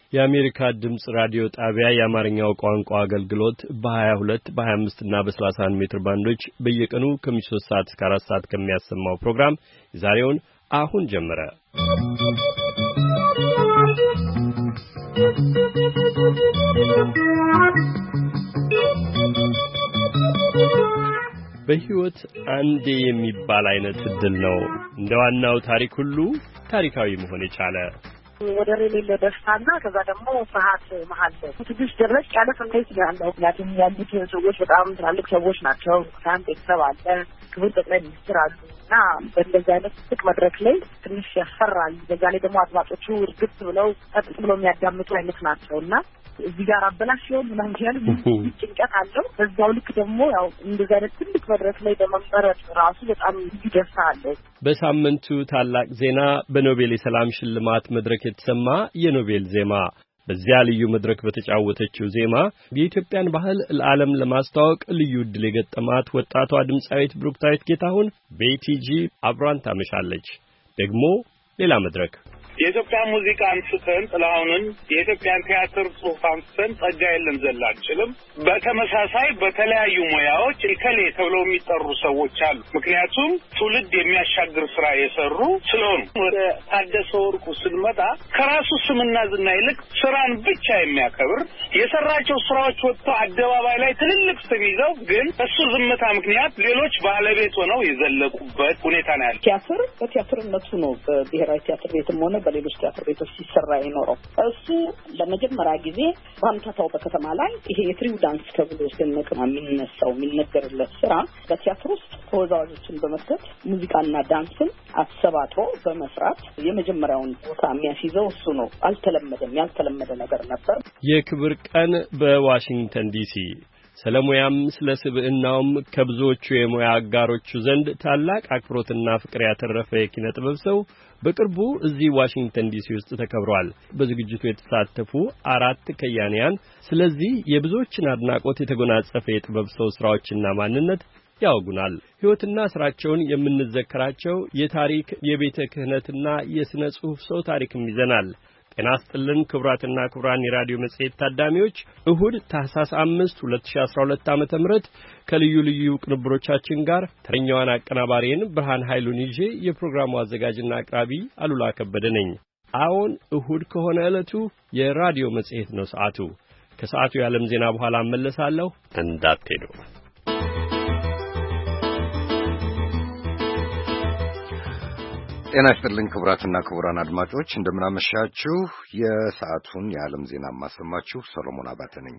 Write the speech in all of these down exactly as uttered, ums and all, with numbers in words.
የአሜሪካ ድምጽ ራዲዮ ጣቢያ የአማርኛው ቋንቋ አገልግሎት በ22 በ25 እና በ31 ሜትር ባንዶች በየቀኑ ከምሽቱ ሶስት ሰዓት እስከ አራት ሰዓት ከሚያሰማው ፕሮግራም ዛሬውን አሁን ጀመረ። በህይወት አንዴ የሚባል አይነት እድል ነው እንደ ዋናው ታሪክ ሁሉ ታሪካዊ መሆን የቻለ ወደ ሌላ ደስታና ከዛ ደግሞ ፍርሃት መሃል ትንሽ ድረስ ያለ ስሜት ያለው ምክንያቱም ያሉት ሰዎች በጣም ትላልቅ ሰዎች ናቸው። ታንት ቤተሰብ አለ፣ ክቡር ጠቅላይ ሚኒስትር አሉ እና በእንደዚህ አይነት ትልቅ መድረክ ላይ ትንሽ ያስፈራል። በዛ ላይ ደግሞ አድማጮቹ እርግጥ ብለው ጠጥ ብለው የሚያዳምጡ አይነት ናቸውና እዚህ ጋር አበላሽው ምናምን ያለ ጭንቀት አለው። በዛው ልክ ደግሞ ያው እንደዚህ አይነት ትልቅ መድረክ ላይ በመመረጥ ራሱ በጣም ደስታ አለው። በሳምንቱ ታላቅ ዜና በኖቤል የሰላም ሽልማት መድረክ የተሰማ የኖቤል ዜማ በዚያ ልዩ መድረክ በተጫወተችው ዜማ የኢትዮጵያን ባህል ለዓለም ለማስተዋወቅ ልዩ ዕድል የገጠማት ወጣቷ ድምጻዊት ብሩክታዊት ጌታሁን በኢቲጂ አብራን ታመሻለች። ደግሞ ሌላ መድረክ የኢትዮጵያ ሙዚቃ አንስተን ጥላሁንን የኢትዮጵያን ቲያትር ጽሑፍ አንስተን ጸጋዬን ልንዘል አንችልም። በተመሳሳይ በተለያዩ ሙያዎች እከሌ ተብለው የሚጠሩ ሰዎች አሉ። ምክንያቱም ትውልድ የሚያሻግር ስራ የሰሩ ስለሆኑ። ወደ ታደሰ ወርቁ ስንመጣ ከራሱ ስምና ዝና ይልቅ ስራን ብቻ የሚያከብር የሰራቸው ስራዎች ወጥቶ አደባባይ ላይ ትልልቅ ስም ይዘው ግን እሱ ዝምታ ምክንያት ሌሎች ባለቤት ሆነው የዘለቁበት ሁኔታ ነው ያለው። ቲያትር በቲያትርነቱ ነው በብሔራዊ ቲያትር ቤትም ሆነ በሌሎች ቲያትር ቤቶች ሲሰራ የኖረው። እሱ ለመጀመሪያ ጊዜ በአምታታው በከተማ ላይ ይሄ የትሪው ዳንስ ተብሎ ሲነገር የሚነሳው የሚነገርለት ስራ በቲያትር ውስጥ ተወዛዋዦችን በመክተት ሙዚቃና ዳንስን አሰባጥሮ በመስራት የመጀመሪያውን ቦታ የሚያስይዘው እሱ ነው። አልተለመደም፣ ያልተለመደ ነገር ነበር። የክብር ቀን በዋሽንግተን ዲሲ ሰለሞያም ስለ ስብዕናውም ከብዙዎቹ የሙያ አጋሮቹ ዘንድ ታላቅ አክብሮትና ፍቅር ያተረፈ የኪነ ጥበብ ሰው በቅርቡ እዚህ ዋሽንግተን ዲሲ ውስጥ ተከብሯል። በዝግጅቱ የተሳተፉ አራት ከያንያን ስለዚህ የብዙዎችን አድናቆት የተጎናጸፈ የጥበብ ሰው ስራዎችና ማንነት ያወጉናል። ሕይወትና ስራቸውን የምንዘከራቸው የታሪክ የቤተ ክህነትና የሥነ ጽሑፍ ሰው ታሪክም ይዘናል። ጤና ይስጥልን ክቡራትና ክቡራን የራዲዮ መጽሔት ታዳሚዎች፣ እሁድ ታህሳስ አምስት ሁለት ሺህ አስራ ሁለት ዓመተ ምህረት ከልዩ ልዩ ቅንብሮቻችን ጋር ተረኛዋን አቀናባሪን ብርሃን ኃይሉን ይዤ የፕሮግራሙ አዘጋጅና አቅራቢ አሉላ ከበደ ነኝ። አዎን እሁድ ከሆነ ዕለቱ የራዲዮ መጽሔት ነው። ሰዓቱ ከሰዓቱ የዓለም ዜና በኋላ እመለሳለሁ፣ እንዳትሄዱ። ጤና ይስጥልኝ ክቡራትና ክቡራን አድማጮች እንደምን አመሻችሁ። የሰዓቱን የዓለም ዜና ማሰማችሁ ሰሎሞን አባተ ነኝ።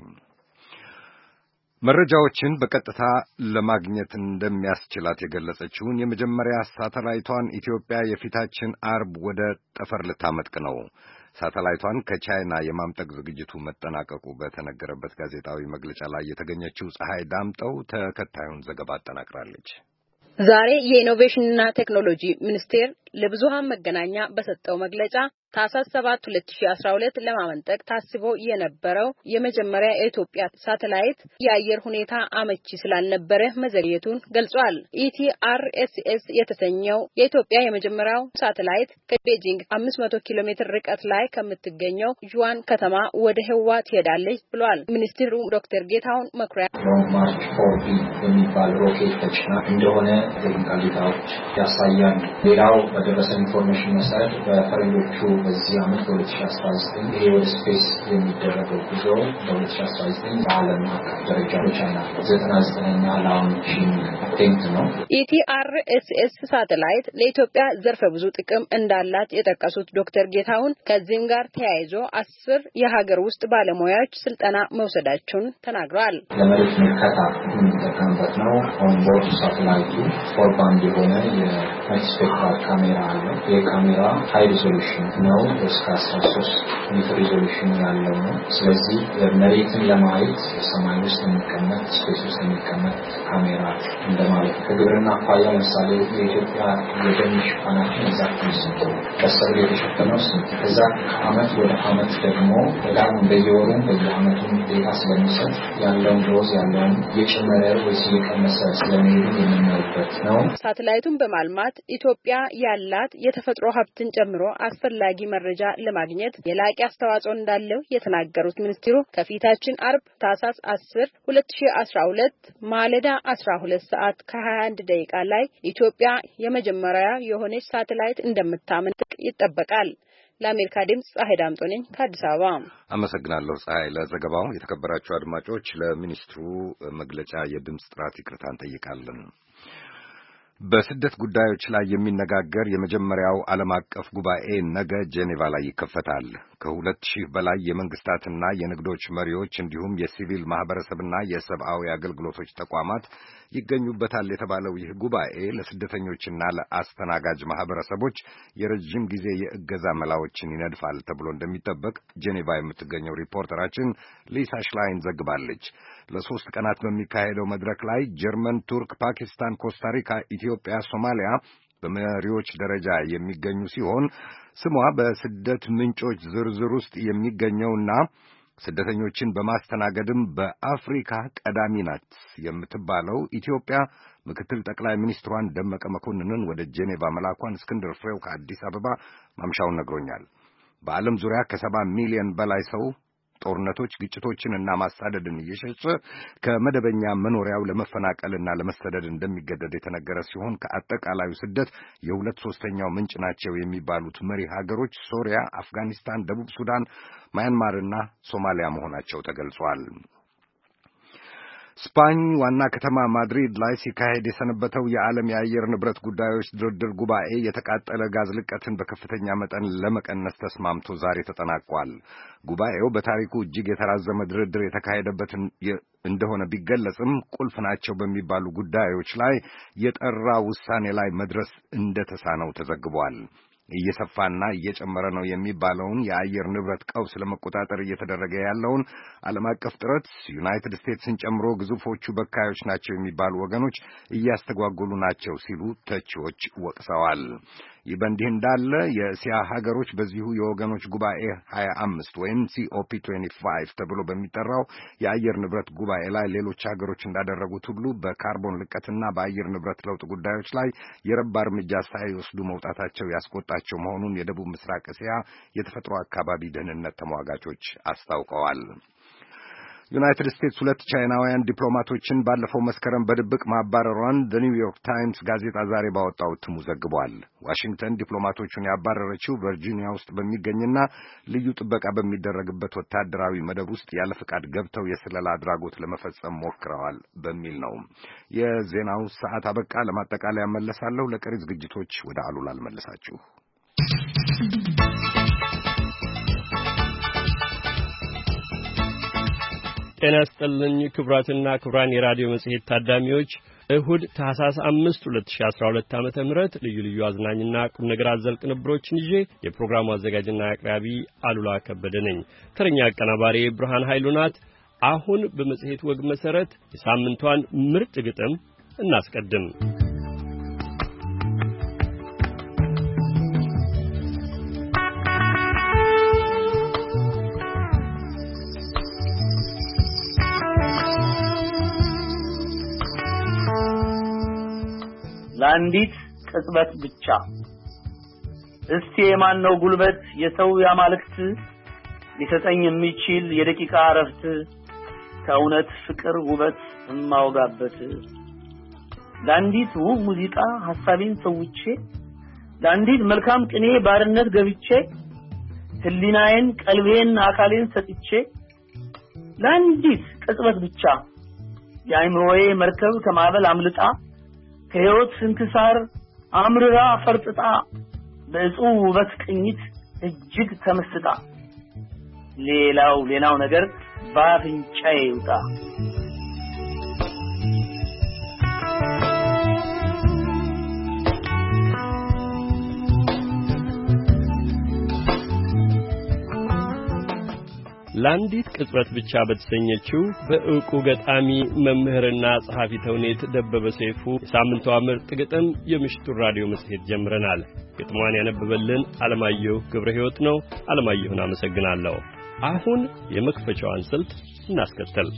መረጃዎችን በቀጥታ ለማግኘት እንደሚያስችላት የገለጸችውን የመጀመሪያ ሳተላይቷን ኢትዮጵያ የፊታችን አርብ ወደ ጠፈር ልታመጥቅ ነው። ሳተላይቷን ከቻይና የማምጠቅ ዝግጅቱ መጠናቀቁ በተነገረበት ጋዜጣዊ መግለጫ ላይ የተገኘችው ፀሐይ ዳምጠው ተከታዩን ዘገባ አጠናቅራለች። ዛሬ የኢኖቬሽንና ቴክኖሎጂ ሚኒስቴር ለብዙሃን መገናኛ በሰጠው መግለጫ ታህሳስ ሰባት ሁለት ሺህ አስራ ሁለት ለማመንጠቅ ታስቦ የነበረው የመጀመሪያ የኢትዮጵያ ሳተላይት የአየር ሁኔታ አመቺ ስላልነበረ መዘግየቱን ገልጿል። ኢቲአርኤስኤስ የተሰኘው የኢትዮጵያ የመጀመሪያው ሳተላይት ከቤጂንግ አምስት መቶ ኪሎ ሜትር ርቀት ላይ ከምትገኘው ጁዋን ከተማ ወደ ህዋ ትሄዳለች ብሏል። ሚኒስትሩ ዶክተር ጌታሁን መኩሪያ ማርች ፎር ቢ የሚባል ሮኬት ተጭና እንደሆነ ቴክኒካሊታዎች ያሳያል። ሌላው በደረሰ ኢንፎርሜሽን መሰረት በፈረንጆቹ በዚህ ዓመት ሁለት ሺህ አስራ ዘጠኝ ይሄ ወደ ስፔስ የሚደረገው ጉዞ በሁለት ሺህ አስራ ዘጠኝ በዓለም አቀፍ ደረጃ ብቻና ዘጠና ዘጠነኛ ላውንቺንግ አቴምፕት ነው። ኢቲአርኤስኤስ ሳተላይት ለኢትዮጵያ ዘርፈ ብዙ ጥቅም እንዳላት የጠቀሱት ዶክተር ጌታሁን ከዚህም ጋር ተያይዞ አስር የሀገር ውስጥ ባለሙያዎች ስልጠና መውሰዳቸውን ተናግረዋል። ለመሬት ምልከታ የምንጠቀምበት ነው። ኦንቦርድ ሳተላይቱ ፎር ባንድ የሆነ የስፔክትራል ካሜራ አለ። የካሜራ ሃይ ሪዞሉሽን ነው፣ እስከ አስራ ሶስት ሜትር ሪዞሉሽን ያለው ነው። ስለዚህ መሬትን ለማየት ሰማይ ውስጥ የሚቀመጥ ስፔስ ውስጥ የሚቀመጥ ካሜራ እንደማለት። ከግብርና አኳያ ለምሳሌ የኢትዮጵያ የደን ሽፋናችን ኤግዛክትሊ ስንት ነው? በሰብል የተሸፈነው ስንት? ከዛ ከዓመት ወደ ዓመት ደግሞ በጣም በየወሩ በየዓመቱ ዴታ ስለሚሰጥ ያለውን ዶዝ ያለውን የጨመረ ወይስ የቀነሰ ስለሚሄድ የምናይበት ነው። ሳተላይቱን በማልማት ኢትዮጵያ ያለ ያላት የተፈጥሮ ሀብትን ጨምሮ አስፈላጊ መረጃ ለማግኘት የላቂ አስተዋጽኦ እንዳለው የተናገሩት ሚኒስትሩ ከፊታችን አርብ ታህሳስ አስር ሁለት ሺህ አስራ ሁለት ማለዳ አስራ ሁለት ሰዓት ከሀያ አንድ ደቂቃ ላይ ኢትዮጵያ የመጀመሪያ የሆነች ሳተላይት እንደምታመነጥቅ ይጠበቃል። ለአሜሪካ ድምጽ ፀሐይ ዳምጦ ነኝ ከአዲስ አበባ። አመሰግናለሁ ፀሐይ ለዘገባው። የተከበራችሁ አድማጮች ለሚኒስትሩ መግለጫ የድምጽ ጥራት ይቅርታ እንጠይቃለን። በስደት ጉዳዮች ላይ የሚነጋገር የመጀመሪያው ዓለም አቀፍ ጉባኤ ነገ ጄኔቫ ላይ ይከፈታል። ከሁለት ሺህ በላይ የመንግስታትና የንግዶች መሪዎች እንዲሁም የሲቪል ማህበረሰብና የሰብአዊ አገልግሎቶች ተቋማት ይገኙበታል የተባለው ይህ ጉባኤ ለስደተኞችና ለአስተናጋጅ ማህበረሰቦች የረጅም ጊዜ የእገዛ መላዎችን ይነድፋል ተብሎ እንደሚጠበቅ ጄኔቫ የምትገኘው ሪፖርተራችን ሊሳ ሽላይን ዘግባለች። ለሶስት ቀናት በሚካሄደው መድረክ ላይ ጀርመን፣ ቱርክ፣ ፓኪስታን፣ ኮስታሪካ፣ ኢትዮጵያ፣ ሶማሊያ በመሪዎች ደረጃ የሚገኙ ሲሆን ስሟ በስደት ምንጮች ዝርዝር ውስጥ የሚገኘውና ስደተኞችን በማስተናገድም በአፍሪካ ቀዳሚ ናት የምትባለው ኢትዮጵያ ምክትል ጠቅላይ ሚኒስትሯን ደመቀ መኮንንን ወደ ጄኔቫ መላኳን እስክንድር ፍሬው ከአዲስ አበባ ማምሻውን ነግሮኛል። በዓለም ዙሪያ ከሰባ ሚሊዮን በላይ ሰው ጦርነቶች፣ ግጭቶችንና ማሳደድን እየሸሸ ከመደበኛ መኖሪያው ለመፈናቀልና ለመሰደድ እንደሚገደድ የተነገረ ሲሆን ከአጠቃላዩ ስደት የሁለት ሶስተኛው ምንጭ ናቸው የሚባሉት መሪ ሀገሮች ሶሪያ፣ አፍጋኒስታን፣ ደቡብ ሱዳን፣ ማያንማርና ሶማሊያ መሆናቸው ተገልጿል። ስፓኝ ዋና ከተማ ማድሪድ ላይ ሲካሄድ የሰነበተው የዓለም የአየር ንብረት ጉዳዮች ድርድር ጉባኤ የተቃጠለ ጋዝ ልቀትን በከፍተኛ መጠን ለመቀነስ ተስማምቶ ዛሬ ተጠናቋል። ጉባኤው በታሪኩ እጅግ የተራዘመ ድርድር የተካሄደበት እንደሆነ ቢገለጽም ቁልፍ ናቸው በሚባሉ ጉዳዮች ላይ የጠራ ውሳኔ ላይ መድረስ እንደተሳነው ተዘግቧል። እየሰፋና እየጨመረ ነው የሚባለውን የአየር ንብረት ቀውስ ለመቆጣጠር እየተደረገ ያለውን ዓለም አቀፍ ጥረት ዩናይትድ ስቴትስን ጨምሮ ግዙፎቹ በካዮች ናቸው የሚባሉ ወገኖች እያስተጓጎሉ ናቸው ሲሉ ተቺዎች ወቅሰዋል። ይህ በእንዲህ እንዳለ የእስያ ሀገሮች በዚሁ የወገኖች ጉባኤ ሀያ አምስት ወይም ሲኦፒ ሃያ አምስት ተብሎ በሚጠራው የአየር ንብረት ጉባኤ ላይ ሌሎች ሀገሮች እንዳደረጉት ሁሉ በካርቦን ልቀትና በአየር ንብረት ለውጥ ጉዳዮች ላይ የረባ እርምጃ ሳይወስዱ መውጣታቸው ያስቆጣቸው መሆኑን የደቡብ ምስራቅ እስያ የተፈጥሮ አካባቢ ደህንነት ተሟጋቾች አስታውቀዋል። ዩናይትድ ስቴትስ ሁለት ቻይናውያን ዲፕሎማቶችን ባለፈው መስከረም በድብቅ ማባረሯን ዘ ኒውዮርክ ታይምስ ጋዜጣ ዛሬ ባወጣው እትሙ ዘግቧል። ዋሽንግተን ዲፕሎማቶቹን ያባረረችው ቨርጂኒያ ውስጥ በሚገኝና ልዩ ጥበቃ በሚደረግበት ወታደራዊ መደብ ውስጥ ያለ ፍቃድ ገብተው የስለላ አድራጎት ለመፈጸም ሞክረዋል በሚል ነው። የዜናው ሰዓት አበቃ። ለማጠቃለያ መለሳለሁ። ለቀሪ ዝግጅቶች ወደ አሉላ ልመልሳችሁ። ጤና ይስጥልኝ ክቡራትና ክቡራን የራዲዮ መጽሔት ታዳሚዎች፣ እሁድ ታህሳስ አምስት ሁለት ሺህ አስራ ሁለት ዓመተ ምህረት ልዩ ልዩ አዝናኝና ቁም ነገር አዘል ቅንብሮችን ይዤ የፕሮግራሙ አዘጋጅና አቅራቢ አሉላ ከበደ ነኝ። ተረኛ አቀናባሪ ብርሃን ኃይሉ ናት። አሁን በመጽሔት ወግ መሰረት የሳምንቷን ምርጥ ግጥም እናስቀድም። ለአንዲት ቅጽበት ብቻ እስቲ የማን ነው ጉልበት የሰው ያማልክት ሊሰጠኝ የሚችል የደቂቃ ረፍት ከእውነት ፍቅር ውበት እማወጋበት ለአንዲት ውብ ሙዚቃ ሐሳቤን ሰውቼ ለአንዲት መልካም ቅኔ ባርነት ገብቼ ህሊናዬን ቀልቤን አካሌን ሰጥቼ ለአንዲት ቅጽበት ብቻ የአይምሮዬ መርከብ ከማዕበል አምልጣ ከህይወት ስንክሳር አምርራ ፈርጥጣ በእጹብ ውበት ቅኝት እጅግ ተመስጣ ሌላው ሌላው ነገር ባፍንጫዬ ይውጣ። ለአንዲት ቅጽበት ብቻ በተሰኘችው በእውቁ ገጣሚ መምህርና ጸሐፊ ተውኔት ደበበ ሰይፉ የሳምንቷ ምርጥ ግጥም የምሽቱ ራዲዮ መጽሔት ጀምረናል። ግጥሟን ያነበበልን አለማየሁ ገብረ ሕይወት ነው። አለማየሁን አመሰግናለሁ። አሁን የመክፈቻዋን ስልት እናስከተል።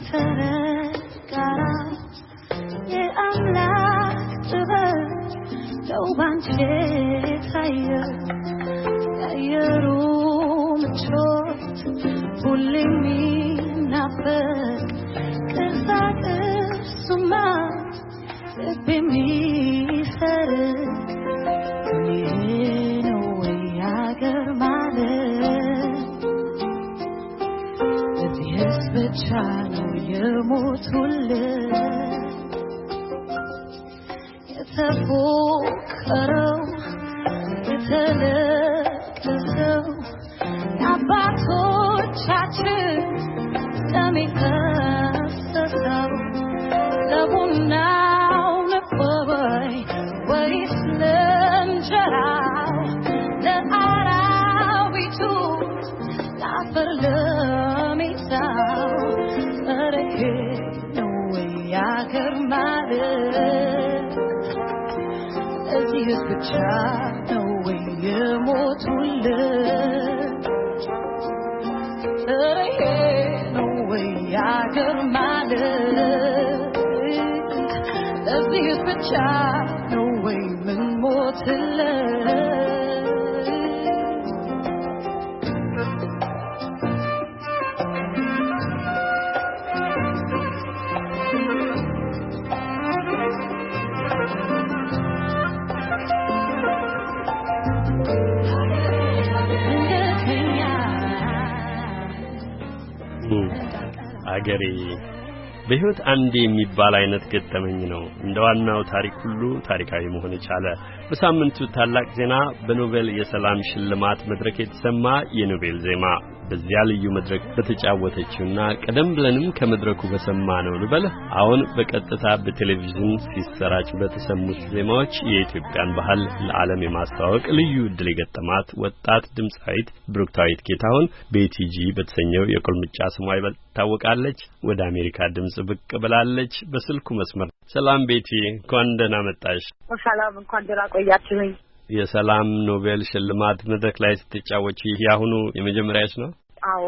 አገሬ በህይወት አንዴ የሚባል አይነት ገጠመኝ ነው። እንደዋናው ታሪክ ሁሉ ታሪካዊ መሆን የቻለ በሳምንቱ ታላቅ ዜና በኖቤል የሰላም ሽልማት መድረክ የተሰማ የኖቤል ዜማ በዚያ ልዩ መድረክ በተጫወተችውና ቀደም ብለንም ከመድረኩ በሰማነው ልበል አሁን በቀጥታ በቴሌቪዥን ሲሰራጭ በተሰሙት ዜማዎች የኢትዮጵያን ባህል ለዓለም የማስተዋወቅ ልዩ ዕድል የገጠማት ወጣት ድምጻዊት ብሩክታዊት ጌታሁን ቤቲጂ በተሰኘው የቁልምጫ ስሟ ይበልጥ ታወቃለች። ወደ አሜሪካ ድምጽ ብቅ ብላለች በስልኩ መስመር። ሰላም ቤቲ፣ እንኳን ደህና መጣሽ። ሰላም፣ እንኳን ደህና ቆያችሁኝ። የሰላም ኖቤል ሽልማት መድረክ ላይ ስትጫወቺ ያሁኑ የመጀመሪያሽ ነው? አዎ።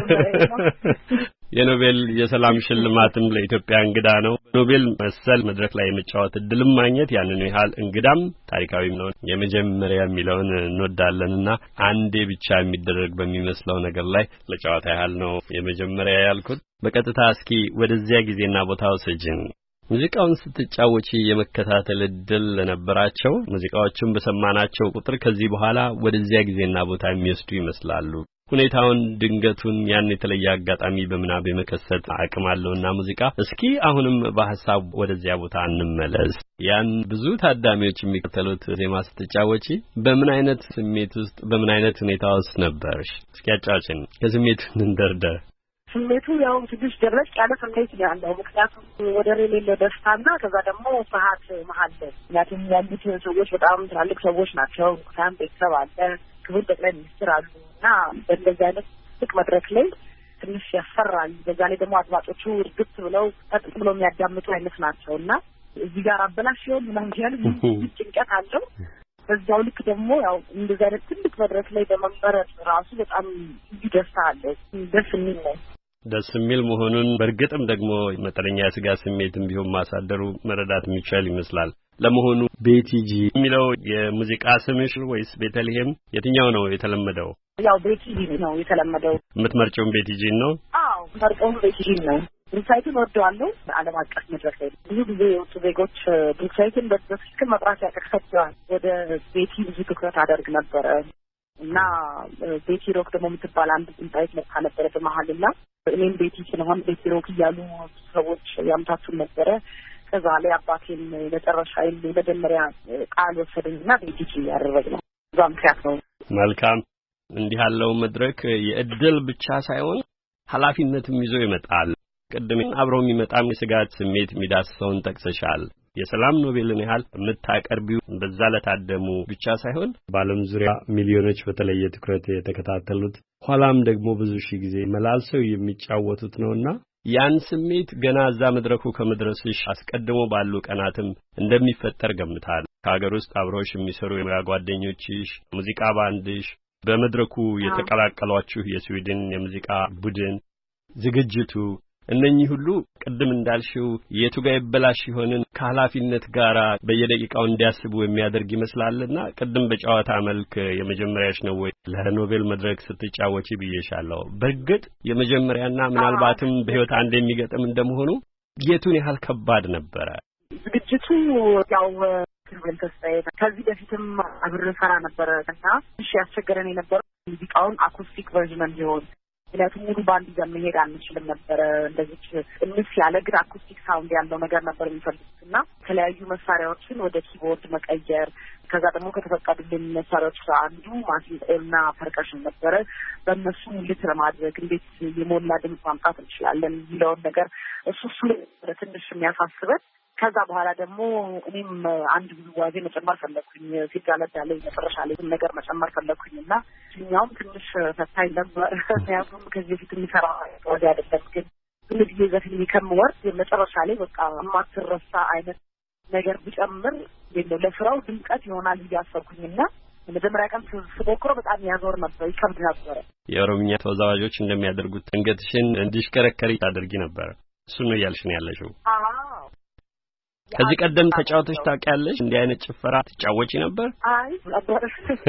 የኖቤል የሰላም ሽልማትም ለኢትዮጵያ እንግዳ ነው። ኖቤል መሰል መድረክ ላይ የመጫወት እድልም ማግኘት ያንኑ ያህል እንግዳም ታሪካዊም ነው። የመጀመሪያ የሚለውን እንወዳለንና አንዴ ብቻ የሚደረግ በሚመስለው ነገር ላይ ለጨዋታ ያህል ነው የመጀመሪያ ያልኩት። በቀጥታ እስኪ ወደዚያ ጊዜና ቦታው ሰጅን ሙዚቃውን ስትጫወቺ የመከታተል እድል ለነበራቸው ሙዚቃዎችን በሰማናቸው ቁጥር ከዚህ በኋላ ወደዚያ ጊዜና ቦታ የሚወስዱ ይመስላሉ። ሁኔታውን ድንገቱን ያን የተለየ አጋጣሚ በመናብ የመከሰት አቅም አለውና ሙዚቃ እስኪ አሁንም በሐሳብ ወደዚያ ቦታ እንመለስ። ያን ብዙ ታዳሚዎች የሚከተሉት ዜማ ስትጫወቺ በምን አይነት ስሜት ውስጥ በምን አይነት ሁኔታ ውስጥ ነበርሽ? እስኪ አጫውቺን። ከስሜቱ እንደርደር። ስሜቱ ያው ትንሽ ደረቅ ያለ ስሜት ነው ያለው። ምክንያቱም ወደር የሌለው ደስታና ከዛ ደግሞ ፍርሃት መሀል ነው። ምክንያቱም ያሉት ሰዎች በጣም ትላልቅ ሰዎች ናቸው። ሳም ቤተሰብ አለ፣ ክቡር ጠቅላይ ሚኒስትር አሉ እና በእንደዚህ አይነት ትልቅ መድረክ ላይ ትንሽ ያስፈራል። በዛ ላይ ደግሞ አድማጮቹ እርግጥ ብለው ጠጥ ብለው የሚያዳምጡ አይነት ናቸው እና እዚህ ጋር አበላሽ ይሆን ምናምን ያህል ጭንቀት አለው። በዛው ልክ ደግሞ ያው እንደዚህ አይነት ትልቅ መድረክ ላይ በመመረጥ ራሱ በጣም ደስታ አለ። ደስ የሚል ነው። ደስ የሚል መሆኑን በእርግጥም ደግሞ መጠነኛ የስጋት ስሜትም ቢሆን ማሳደሩ መረዳት የሚቻል ይመስላል። ለመሆኑ ቤቲጂ የሚለው የሙዚቃ ስምሽ ወይስ ቤተልሔም የትኛው ነው የተለመደው? ያው ቤቲጂ ነው የተለመደው። የምትመርጪውም ቤቲጂ ነው? አዎ፣ የምመርጠውም ቤቲጂ ነው። ብሩክሳይትን ወደዋለሁ። ዓለም አቀፍ መድረክ ላይ ብዙ ጊዜ የወጡ ዜጎች ብሩክሳይትን በትክክል መጥራት ያቀርሳቸዋል። ወደ ቤቲ ብዙ ትኩረት አደርግ ነበረ እና ቤቲ ሮክ ደግሞ የምትባል አንድ ድምጻዊት መጣ ነበረ በመሀልና እኔም ቤቲ ስለሆን ቤቲ ሮክ እያሉ ሰዎች ያምታቱን ነበረ። ከዛ ላይ አባቴን መጨረሻ የመጀመሪያ ቃል ወሰደኝና ቤቲጂ ያደረግነው እዛ ምክንያት ነው። መልካም። እንዲህ ያለው መድረክ የእድል ብቻ ሳይሆን ኃላፊነትም ይዞ ይመጣል። ቅድም አብረው የሚመጣም የስጋት ስሜት የሚዳስሰውን ጠቅሰሻል። የሰላም ኖቤልን ያህል የምታቀርቢው በዛ ለታደሙ ብቻ ሳይሆን በዓለም ዙሪያ ሚሊዮኖች በተለየ ትኩረት የተከታተሉት ኋላም ደግሞ ብዙ ሺህ ጊዜ መላልሰው የሚጫወቱት ነውና ያን ስሜት ገና እዛ መድረኩ ከመድረስሽ አስቀድሞ ባሉ ቀናትም እንደሚፈጠር ገምታል። ከሀገር ውስጥ አብረውሽ የሚሰሩ የሙያ ጓደኞችሽ፣ ሙዚቃ ባንድሽ፣ በመድረኩ የተቀላቀሏችሁ የስዊድን የሙዚቃ ቡድን ዝግጅቱ እነኚህ ሁሉ ቅድም እንዳልሽው የቱ ጋር ይበላሽ ይሆንን ከኃላፊነት ጋር በየደቂቃው እንዲያስቡ የሚያደርግ ይመስላልና ቅድም በጨዋታ መልክ የመጀመሪያሽ ነው ወይ ለኖቤል መድረክ ስትጫወቺ ብዬሻለሁ። በእርግጥ የመጀመሪያና ምናልባትም በህይወት አንድ የሚገጥም እንደመሆኑ የቱን ያህል ከባድ ነበረ ዝግጅቱ? ያው ክሩቤል ተስፋዬ ከዚህ በፊትም አብሬ ሰራ ነበር እና እሺ ያስቸገረን የነበረው ሙዚቃውን አኩስቲክ ቨርዥን እንዲሆን ምክንያቱም ሙሉ ባንድ ይዘን መሄድ አንችልም ነበር። እንደዚህ እንስ ያለ ግን አኩስቲክ ሳውንድ ያለው ነገር ነበር የሚፈልጉት እና የተለያዩ መሳሪያዎችን ወደ ኪቦርድ መቀየር ከዛ ደግሞ ከተፈቀዱልን መሳሪያዎች አንዱ ማሲንቆና ፐርከሽን ነበረ። በእነሱ ሙልት ለማድረግ እንዴት የሞላ ድምፅ ማምጣት እንችላለን የሚለውን ነገር እሱ እሱ ትንሽ የሚያሳስበን። ከዛ በኋላ ደግሞ እኔም አንድ ውዝዋዜ መጨመር ፈለኩኝ። ሲጋለዳ ላይ መጨረሻ ላይ ነገር መጨመር ፈለኩኝና እኛውም ትንሽ ፈታኝ ነበር። ምክንያቱም ከዚህ በፊት የሚሰራ ወዲ አይደለም ግን ብዙ ጊዜ ዘፈን ከምወርድ መጨረሻ ላይ በቃ የማትረሳ አይነት ነገር ብጨምር እንደው ለስራው ድምቀት ይሆናል እያሰብኩኝና መጀመሪያ ቀን ስሞክረው በጣም ያዞር ነበር፣ ይከብድ ነበር። የኦሮምኛ ተወዛዋዦች እንደሚያደርጉት አንገትሽን እንዲሽከረከሪ ታደርጊ ነበር። እሱ ነው ያልሽኝ ያለሽው? አዎ። ከዚህ ቀደም ተጫውተሽ ታውቂያለሽ? እንዲህ አይነት ጭፈራ ትጫወቺ ነበር? አይ ነበር።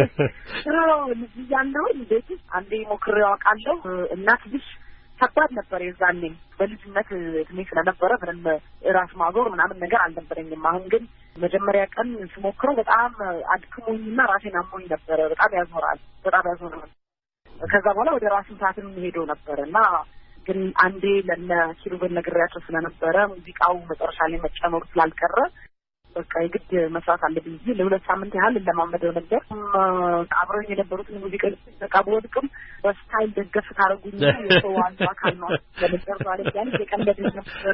ነው ልጅ ያለው እንዴት አንዴ ሞክሬው አውቃለሁ እና ትንሽ ከባድ ነበር የዛኔ በልጅነት እድሜ ስለነበረ ምንም ራስ ማዞር ምናምን ነገር አልነበረኝም። አሁን ግን መጀመሪያ ቀን ስሞክረው በጣም አድክሞኝና ራሴን አሞኝ ነበር። በጣም ያዞራል፣ በጣም ያዞራል። ከዛ በኋላ ወደ ራስ ምታትም ሄዶ ነበርና ግን አንዴ ለነ ኪሩቤል ነግሬያቸው ስለነበረ ሙዚቃው መጨረሻ ላይ መጨመሩ ስላልቀረ በቃ የግድ መስራት አለብኝ እንጂ ለሁለት ሳምንት ያህል ለማመደው ነበር። አብረውኝ የነበሩትን ሙዚቀኞች በቃ በወድቅም በስታይል ደገፍ ታረጉኝ የሰው አንዱ አካል ነው ለነበር ማለት ያን የቀለደ ነበር።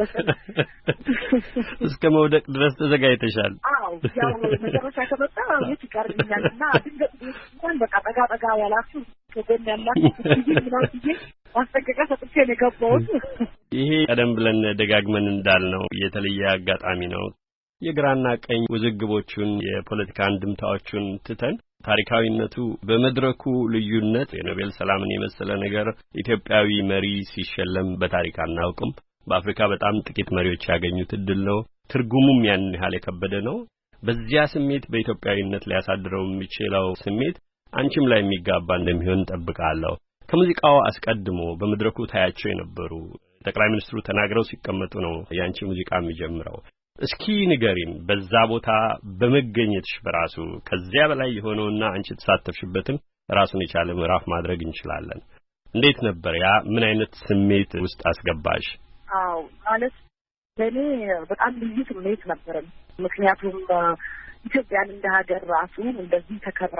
እስከ መውደቅ ድረስ ተዘጋጅተሻል? አዎ ያው መጨረሻ ከመጣ የት ይቀርልኛልና ድንገት እንኳን በቃ ጠጋ ጠጋ ያላችሁ ከጎን ያላችሁ ምናምን ጊዜ ማስጠንቀቂያ ሰጥቼ ነው የገባሁት። ይሄ ቀደም ብለን ደጋግመን እንዳልነው የተለየ አጋጣሚ ነው። የግራና ቀኝ ውዝግቦቹን የፖለቲካ አንድምታዎቹን ትተን ታሪካዊነቱ በመድረኩ ልዩነት የኖቤል ሰላምን የመሰለ ነገር ኢትዮጵያዊ መሪ ሲሸለም በታሪክ አናውቅም። በአፍሪካ በጣም ጥቂት መሪዎች ያገኙት እድል ነው። ትርጉሙም ያን ያህል የከበደ ነው። በዚያ ስሜት በኢትዮጵያዊነት ሊያሳድረው የሚችለው ስሜት አንቺም ላይ የሚጋባ እንደሚሆን ጠብቃለሁ። ከሙዚቃው አስቀድሞ በመድረኩ ታያቸው የነበሩ ጠቅላይ ሚኒስትሩ ተናግረው ሲቀመጡ ነው ያንቺ ሙዚቃ የሚጀምረው። እስኪ ንገሪን በዛ ቦታ በመገኘትሽ በራሱ ከዚያ በላይ የሆነውና አንቺ ተሳተፍሽበትን ራሱን የቻለ ምዕራፍ ማድረግ እንችላለን። እንዴት ነበር ያ? ምን አይነት ስሜት ውስጥ አስገባሽ? አዎ ማለት ለኔ በጣም ልዩ ስሜት ነበር። ምክንያቱም ኢትዮጵያን እንደ ሀገር ራሱ እንደዚህ ተከብራ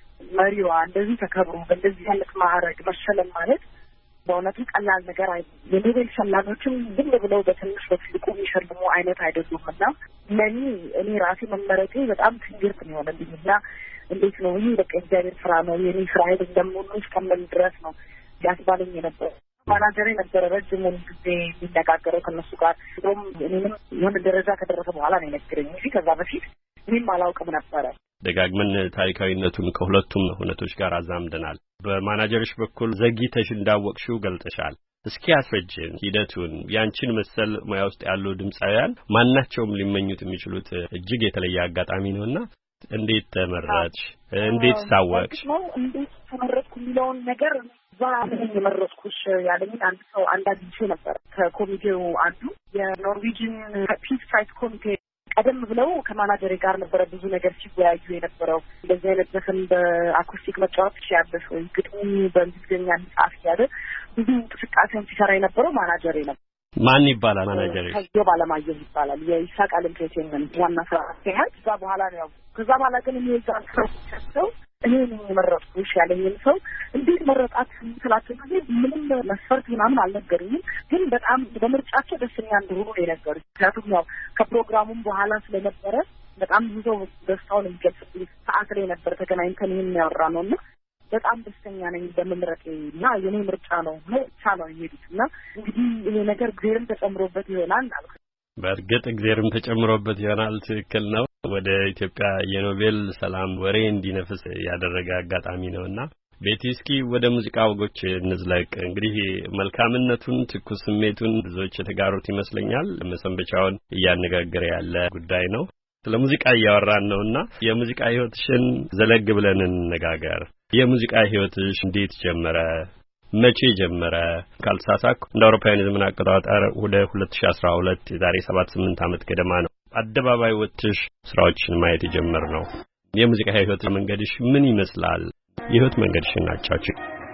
መሪዋ እንደዚህ ተከብሮ በእንደዚህ አይነት ማዕረግ መሸለም ማለት በእውነቱ ቀላል ነገር አይደለም። የኖቤል ሸላኞችም ዝም ብለው በትንሽ በትልቁ የሚሸልሙ አይነት አይደሉምና ለኔ እኔ ራሴ መመረጤ በጣም ትንግርት ነው የሆነልኝና እንዴት ነው ይሄ በቃ እግዚአብሔር ስራ ነው የኔ ስራ አይደለም እንደምሆኑ እስከምን ድረስ ነው ያስባለኝ ነበር። ማናጀሬ ነበር ረጅሙን ጊዜ የሚነጋገረው ከነሱ ጋር እንደውም እኔንም የሆነ ደረጃ ከደረሰ በኋላ ነው የነገረኝ እንጂ ከዛ በፊት ምንም አላውቅም ነበር። ደጋግመን ታሪካዊነቱን ከሁለቱም ሁነቶች ጋር አዛምደናል። በማናጀርሽ በኩል ዘግይተሽ እንዳወቅሽው ገልጠሻል። እስኪ አስረጅን ሂደቱን። ያንቺን መሰል ሙያ ውስጥ ያሉ ድምጻውያን ማናቸውም ሊመኙት የሚችሉት እጅግ የተለየ አጋጣሚ ነውና እንዴት ተመረጥሽ? እንዴት ሳወቅሽ? እንዴት ተመረጥኩ የሚለውን ነገር ዛሬ የመረጥኩሽ ያለኝ አንድ ሰው አንዳንድ ጊዜ ነበር። ከኮሚቴው አንዱ የኖርዌጂን ፒስ ፕራይስ ኮሚቴ ቀደም ብለው ከማናጀሬ ጋር ነበረ ብዙ ነገር ሲወያዩ የነበረው። እንደዚህ አይነት ዘፈን በአኩስቲክ መጫወት ሲያበሽ ወይ ግጥሙ በእንግሊዝኛ ጻፍ ያለ ብዙ እንቅስቃሴውን ሲሰራ የነበረው ማናጀሬ ነበር። ማን ይባላል ማናጀሬ? ከዚያ ባለማየሁ ይባላል። የይሳቅ ኢንተርቴይንመንት ዋና ስራ አስኪያጅ። ከዛ በኋላ ነው ከዛ በኋላ ግን እኔ እዛ ሰው እኔ ነኝ የመረጥኩሽ ያለኝን ሰው እንዴት መረጣት ስላቸው ጊዜ ምንም መስፈርት ምናምን አልነገሩኝም። ግን በጣም በምርጫቸው ደስተኛ እንደሆኑ ነው የነገሩኝ። ምክንያቱም ያው ከፕሮግራሙም በኋላ ስለነበረ በጣም ብዙ ደስታውን የሚገልጽልኝ ሰዓት ላይ ነበር ተገናኝተን ይሄን ያወራ ነውና በጣም ደስተኛ ነኝ በመምረጤና የኔ ምርጫ ነው ነው ቻለው ይሄድና እንግዲህ ይሄ ነገር እግዚአብሔርም ተጨምሮበት ይሆናል አልኩ። በእርግጥ እግዚአብሔርም ተጨምሮበት ይሆናል። ትክክል ነው። ወደ ኢትዮጵያ የኖቤል ሰላም ወሬ እንዲነፍስ ያደረገ አጋጣሚ ነውና ቤቲስኪ ወደ ሙዚቃ ወጎች እንዝለቅ። እንግዲህ መልካምነቱን ትኩስ ስሜቱን ብዙዎች የተጋሩት ይመስለኛል። መሰንበቻውን እያነጋገረ ያለ ጉዳይ ነው። ስለ ሙዚቃ እያወራን ነውና የሙዚቃ ህይወትሽን ዘለግ ብለን እንነጋገር። የሙዚቃ ህይወትሽ እንዴት ጀመረ? መቼ ጀመረ? ካልተሳሳትኩ እንደ አውሮፓውያን የዘመን አቆጣጠር ወደ ሁለት ሺህ አስራ ሁለት የዛሬ ሰባት ስምንት ዓመት ገደማ ነው አደባባይ ወጥተሽ ስራዎችን ማየት የጀመርነው። የሙዚቃ ህይወት መንገድሽ ምን ይመስላል? የህይወት መንገድሽን አጫውቺ።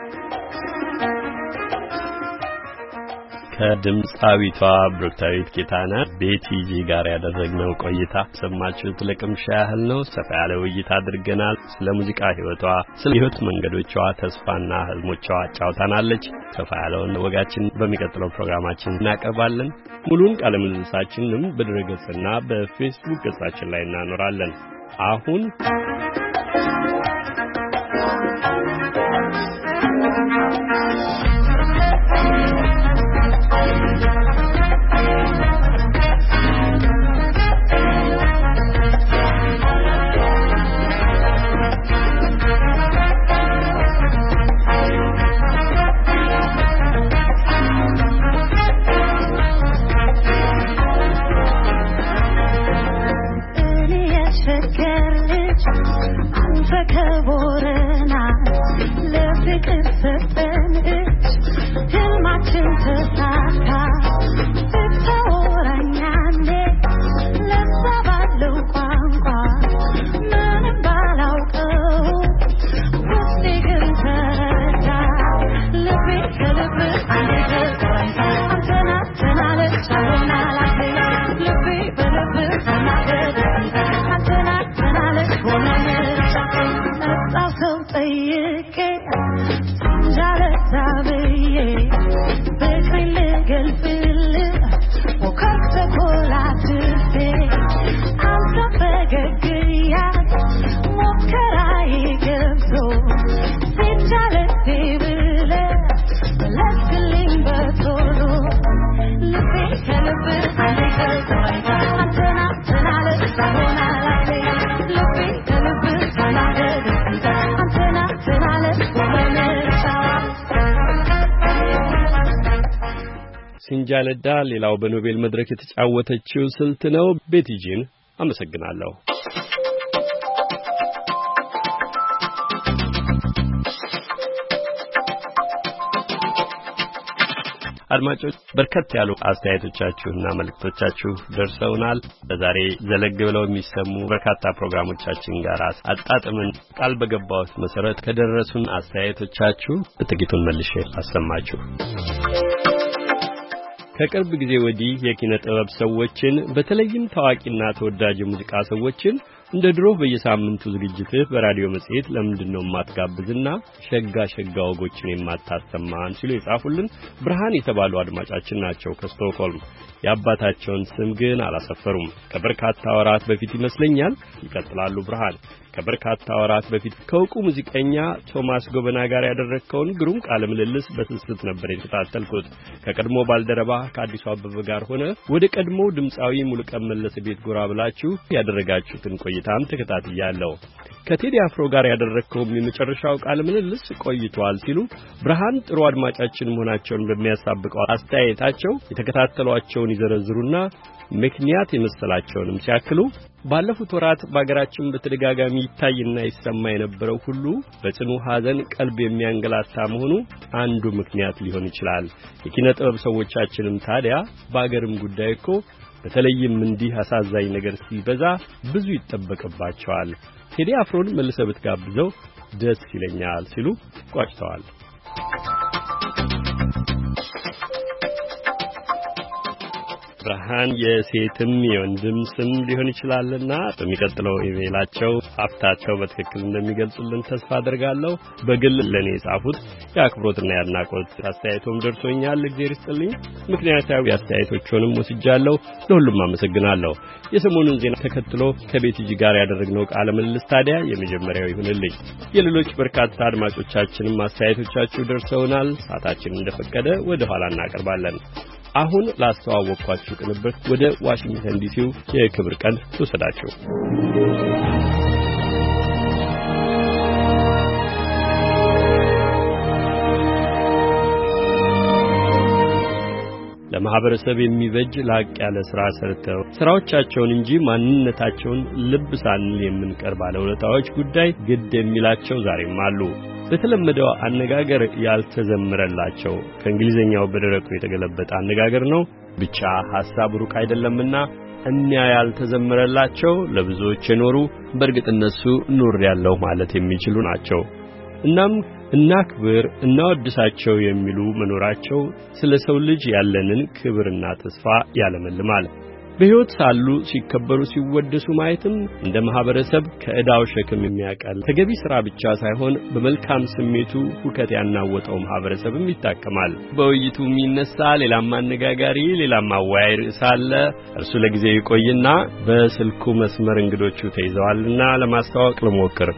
ከድምጻዊቷ ብሩክታዊት ጌታነህ ቤቲጂ ጋር ያደረግነው ቆይታ ሰማችሁት። ለቅምሻ ያህል ነው። ሰፋ ያለ ውይይት አድርገናል። ስለ ሙዚቃ ህይወቷ፣ ስለ ህይወት መንገዶቿ፣ ተስፋና ህልሞቿ አጫውታናለች። ሰፋ ያለውን ወጋችን በሚቀጥለው ፕሮግራማችን እናቀርባለን። ሙሉን ቃለ ምልልሳችንንም በድረገጽና በፌስቡክ ገጻችን ላይ እናኖራለን። አሁን ሲንጃለዳ ሌላው በኖቤል መድረክ የተጫወተችው ስልት ነው። ቤቲጂን አመሰግናለሁ። አድማጮች በርከት ያሉ አስተያየቶቻችሁና መልእክቶቻችሁ ደርሰውናል። በዛሬ ዘለግ ብለው የሚሰሙ በርካታ ፕሮግራሞቻችን ጋር አጣጥመን ቃል በገባሁት መሰረት ከደረሱን አስተያየቶቻችሁ ጥቂቱን መልሼ አሰማችሁ። ከቅርብ ጊዜ ወዲህ የኪነ ጥበብ ሰዎችን በተለይም ታዋቂና ተወዳጅ ሙዚቃ ሰዎችን እንደ ድሮ በየሳምንቱ ዝግጅትህ በራዲዮ መጽሔት ለምንድነው ማትጋብዝና ሸጋ ሸጋ ወጎችን የማታሰማን ሲሉ የጻፉልን ብርሃን የተባሉ አድማጫችን ናቸው ከስቶክሆልም። የአባታቸውን ስም ግን አላሰፈሩም። ከበርካታ ወራት በፊት ይመስለኛል ይቀጥላሉ ብርሃን ከበርካታ ወራት በፊት ከውቁ ሙዚቀኛ ቶማስ ጎበና ጋር ያደረከውን ግሩም ቃለ ምልልስ በስስት ነበር የተከታተልኩት። ከቀድሞ ባልደረባ ከአዲሱ አበበ ጋር ሆነ ወደ ቀድሞ ድምጻዊ ሙሉቀን መለሰ ቤት ጎራ ብላችሁ ያደረጋችሁትን ቆይታም ተከታትያለሁ። ከቴዲ አፍሮ ጋር ያደረከው የመጨረሻው ቃለ ምልልስ ቆይቷል ሲሉ ብርሃን ጥሩ አድማጫችን መሆናቸውን በሚያሳብቀው አስተያየታቸው የተከታተሏቸውን ይዘረዝሩና ምክንያት የመሰላቸውንም ሲያክሉ ባለፉት ወራት በአገራችን በተደጋጋሚ ይታይና ይሰማ የነበረው ሁሉ በጽኑ ሐዘን ቀልብ የሚያንገላታ መሆኑ አንዱ ምክንያት ሊሆን ይችላል። የኪነ ጥበብ ሰዎቻችንም ታዲያ በአገርም ጉዳይ እኮ በተለይም እንዲህ አሳዛኝ ነገር ሲበዛ ብዙ ይጠበቅባቸዋል። ቴዲ አፍሮን መልሰህ ብትጋብዘው ደስ ይለኛል ሲሉ ቋጭተዋል። ብርሃን የሴትም የወንድም ስም ሊሆን ይችላልና በሚቀጥለው ኢሜይላቸው አፍታቸው በትክክል እንደሚገልጹልን ተስፋ አደርጋለሁ። በግል ለኔ የጻፉት የአክብሮትና የአድናቆት አስተያየቶም ደርሶኛል። እግዚአብሔር ይስጥልኝ። ምክንያታዊ አስተያየቶቹንም ወስጃለሁ። ለሁሉም አመሰግናለሁ። የሰሞኑን ዜና ተከትሎ ከቤቲጂ ጋር ያደረግነው ቃለ ምልልስ ታዲያ የመጀመሪያው ይሁንልኝ። የሌሎች በርካታ አድማጮቻችንም አስተያየቶቻችሁ ደርሰውናል። ሰዓታችን እንደፈቀደ ወደ ኋላ እናቀርባለን። አሁን ላስተዋወቅኳችሁ ቅንብር ወደ ዋሽንግተን ዲሲው የክብር ቀን ተወሰዳችሁ። ለማህበረሰብ የሚበጅ ላቅ ያለ ሥራ ሰርተው ሥራዎቻቸውን እንጂ ማንነታቸውን ልብ ሳንል የምንቀር ባለውለታዎች ጉዳይ ግድ የሚላቸው ዛሬም አሉ። በተለመደው አነጋገር ያልተዘመረላቸው ከእንግሊዘኛው በደረቁ የተገለበጠ አነጋገር ነው። ብቻ ሐሳቡ ሩቅ አይደለምና እኒያ ያልተዘመረላቸው ለብዙዎች የኖሩ በእርግጥ እነሱ ኑር ያለው ማለት የሚችሉ ናቸው። እናም እናክብር እናወድሳቸው የሚሉ መኖራቸው ስለ ሰው ልጅ ያለንን ክብርና ተስፋ ያለመልማል። በሕይወት ሳሉ ሲከበሩ ሲወደሱ ማየትም እንደ ማህበረሰብ ከዕዳው ሸክም የሚያቀል ተገቢ ሥራ ብቻ ሳይሆን በመልካም ስሜቱ ሁከት ያናወጠው ማህበረሰብም ይታከማል። በውይይቱ የሚነሳ ሌላም አነጋጋሪ ሌላም አወያይ ርዕስ አለ። እርሱ ለጊዜው ይቆይና በስልኩ መስመር እንግዶቹ ተይዘዋልና ለማስተዋወቅ ልሞክር።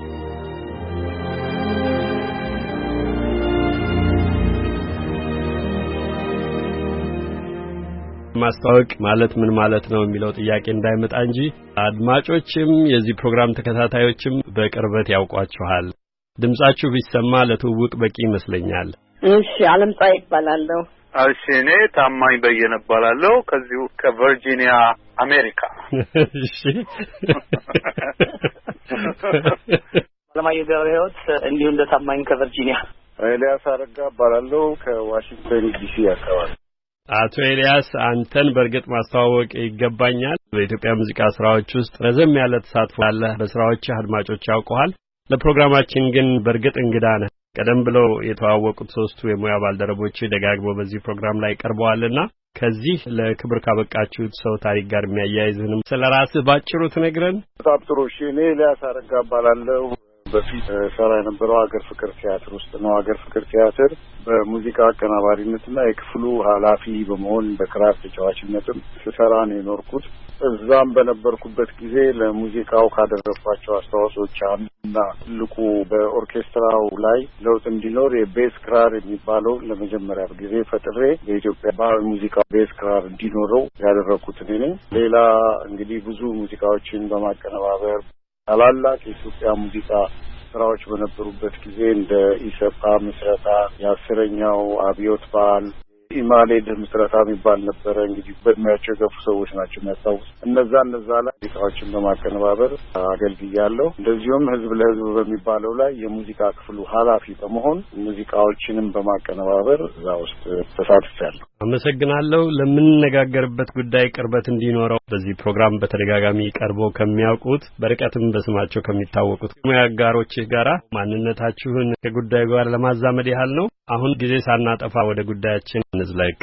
ማስተዋወቅ ማለት ምን ማለት ነው የሚለው ጥያቄ እንዳይመጣ እንጂ አድማጮችም የዚህ ፕሮግራም ተከታታዮችም በቅርበት ያውቋችኋል። ድምጻችሁ ቢሰማ ለትውውቅ በቂ ይመስለኛል። እሺ፣ ዓለምፀሐይ ይባላለሁ። እሺ፣ እኔ ታማኝ በየነ እባላለሁ ከዚሁ ከቨርጂኒያ አሜሪካ። እሺ፣ አለማየሁ ገብረሕይወት እንዲሁ እንደ ታማኝ ከቨርጂኒያ። ኤልያስ አረጋ እባላለሁ ከዋሽንግተን ዲሲ አካባቢ። አቶ ኤልያስ አንተን በርግጥ ማስተዋወቅ ይገባኛል። በኢትዮጵያ ሙዚቃ ስራዎች ውስጥ ረዘም ያለ ተሳትፎ አለ። በስራዎች አድማጮች ያውቀዋል። ለፕሮግራማችን ግን በርግጥ እንግዳ ነህ። ቀደም ብለው የተዋወቁት ሶስቱ የሙያ ባልደረቦች ደጋግመው በዚህ ፕሮግራም ላይ ቀርበዋልና ከዚህ ለክብር ካበቃችሁት ሰው ታሪክ ጋር የሚያያይዝንም ስለራስህ ባጭሩ ትነግረን። በጣም ጥሩ። እሺ፣ እኔ ኤልያስ አረጋ እባላለሁ። በፊት ሰራ የነበረው ሀገር ፍቅር ቲያትር ውስጥ ነው። ሀገር ፍቅር ቲያትር በሙዚቃ አቀናባሪነትና የክፍሉ ኃላፊ በመሆን በክራር ተጫዋችነትም ስሰራ ነው የኖርኩት። እዛም በነበርኩበት ጊዜ ለሙዚቃው ካደረኳቸው አስተዋጽኦች አንዱና ትልቁ በኦርኬስትራው ላይ ለውጥ እንዲኖር የቤዝ ክራር የሚባለው ለመጀመሪያ ጊዜ ፈጥሬ በኢትዮጵያ ባህላዊ ሙዚቃ ቤዝ ክራር እንዲኖረው ያደረኩት እኔ ነኝ። ሌላ እንግዲህ ብዙ ሙዚቃዎችን በማቀነባበር ታላላቅ የኢትዮጵያ ሙዚቃ ስራዎች በነበሩበት ጊዜ እንደ ኢሰፓ ምስረታ፣ የአስረኛው አብዮት በዓል፣ ኢማሌድ ምስረታ የሚባል ነበረ። እንግዲህ በእድሜያቸው የገፉ ሰዎች ናቸው የሚያስታውሱ። እነዛ እነዛ ላይ ሙዚቃዎችን በማቀነባበር አገልግያለሁ። እንደዚሁም ህዝብ ለህዝብ በሚባለው ላይ የሙዚቃ ክፍሉ ኃላፊ በመሆን ሙዚቃዎችንም በማቀነባበር እዛ ውስጥ ተሳትፌያለሁ። አመሰግናለሁ። ለምንነጋገርበት ጉዳይ ቅርበት እንዲኖረው በዚህ ፕሮግራም በተደጋጋሚ ቀርበው ከሚያውቁት በርቀትም በስማቸው ከሚታወቁት ሙያ አጋሮችህ ጋራ ማንነታችሁን ከጉዳዩ ጋር ለማዛመድ ያህል ነው። አሁን ጊዜ ሳናጠፋ ወደ ጉዳያችን እንዝለቅ።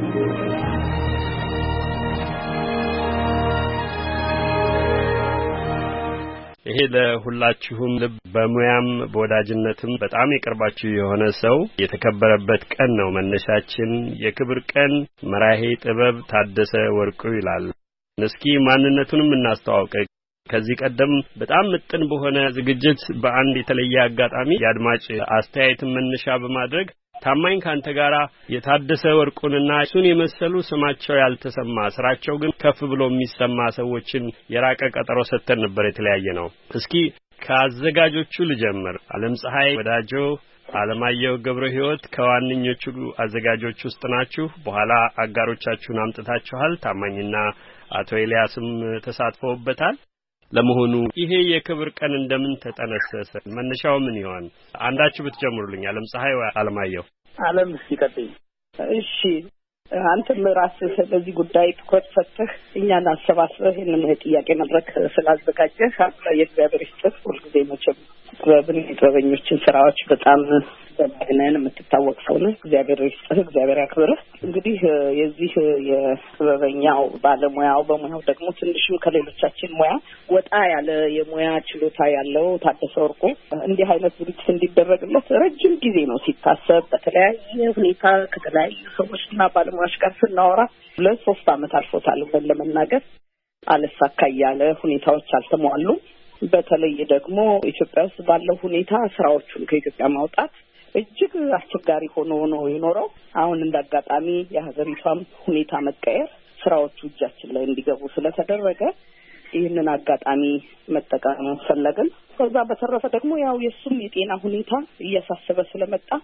ይሄ ለሁላችሁም ልብ በሙያም በወዳጅነትም በጣም የቀርባችሁ የሆነ ሰው የተከበረበት ቀን ነው መነሻችን። የክብር ቀን መራሄ ጥበብ ታደሰ ወርቁ ይላል። እስኪ ማንነቱንም እናስተዋውቅ። ከዚህ ቀደም በጣም ምጥን በሆነ ዝግጅት በአንድ የተለየ አጋጣሚ የአድማጭ አስተያየትን መነሻ በማድረግ ታማኝ ካንተ ጋራ የታደሰ ወርቁንና እሱን የመሰሉ ስማቸው ያልተሰማ ስራቸው ግን ከፍ ብሎ የሚሰማ ሰዎችን የራቀ ቀጠሮ ሰጥተን ነበር። የተለያየ ነው። እስኪ ከአዘጋጆቹ ልጀምር። ዓለምፀሐይ ወዳጆ፣ አለማየሁ ገብረሕይወት ከዋነኞቹ አዘጋጆች ውስጥ ናችሁ። በኋላ አጋሮቻችሁን አምጥታችኋል። ታማኝና አቶ ኤልያስም ተሳትፈውበታል። ለመሆኑ ይሄ የክብር ቀን እንደምን ተጠነሰሰ? መነሻው ምን ይሆን? አንዳችሁ ብትጀምሩልኝ። ዓለምፀሐይ ወይ አለማየሁ? ዓለም እስኪ ቀጥይ። እሺ፣ አንተም ራስህ በዚህ ጉዳይ ትኩረት ሰጥተህ እኛን አሰባስበህ ይህንን ጥያቄ መድረክ ስላዘጋጀህ የእግዚአብሔር ይስጥህ። ሁልጊዜ መቼም ጥበብን የጥበበኞችን ስራዎች በጣም በማግነን የምትታወቅ ሰው ነህ። እግዚአብሔር ይስጥህ፣ እግዚአብሔር ያክብርህ። እንግዲህ የዚህ የጥበበኛው ባለሙያው በሙያው ደግሞ ትንሽም ከሌሎቻችን ሙያ ወጣ ያለ የሙያ ችሎታ ያለው ታደሰ ወርቁ እንዲህ አይነት ዝግጅት እንዲደረግለት ረጅም ጊዜ ነው ሲታሰብ። በተለያየ ሁኔታ ከተለያዩ ሰዎችና ባለሙያዎች ጋር ስናወራ ሁለት ሶስት ዓመት አልፎታል። ለመናገር አለሳካ ያለ ሁኔታዎች አልተሟሉ። በተለይ ደግሞ ኢትዮጵያ ውስጥ ባለው ሁኔታ ስራዎቹን ከኢትዮጵያ ማውጣት እጅግ አስቸጋሪ ሆኖ ነው የኖረው። አሁን እንዳጋጣሚ የሀገሪቷም ሁኔታ መቀየር ስራዎቹ እጃችን ላይ እንዲገቡ ስለተደረገ ይህንን አጋጣሚ መጠቀም ፈለግን። ከዛ በተረፈ ደግሞ ያው የሱም የጤና ሁኔታ እያሳሰበ ስለመጣ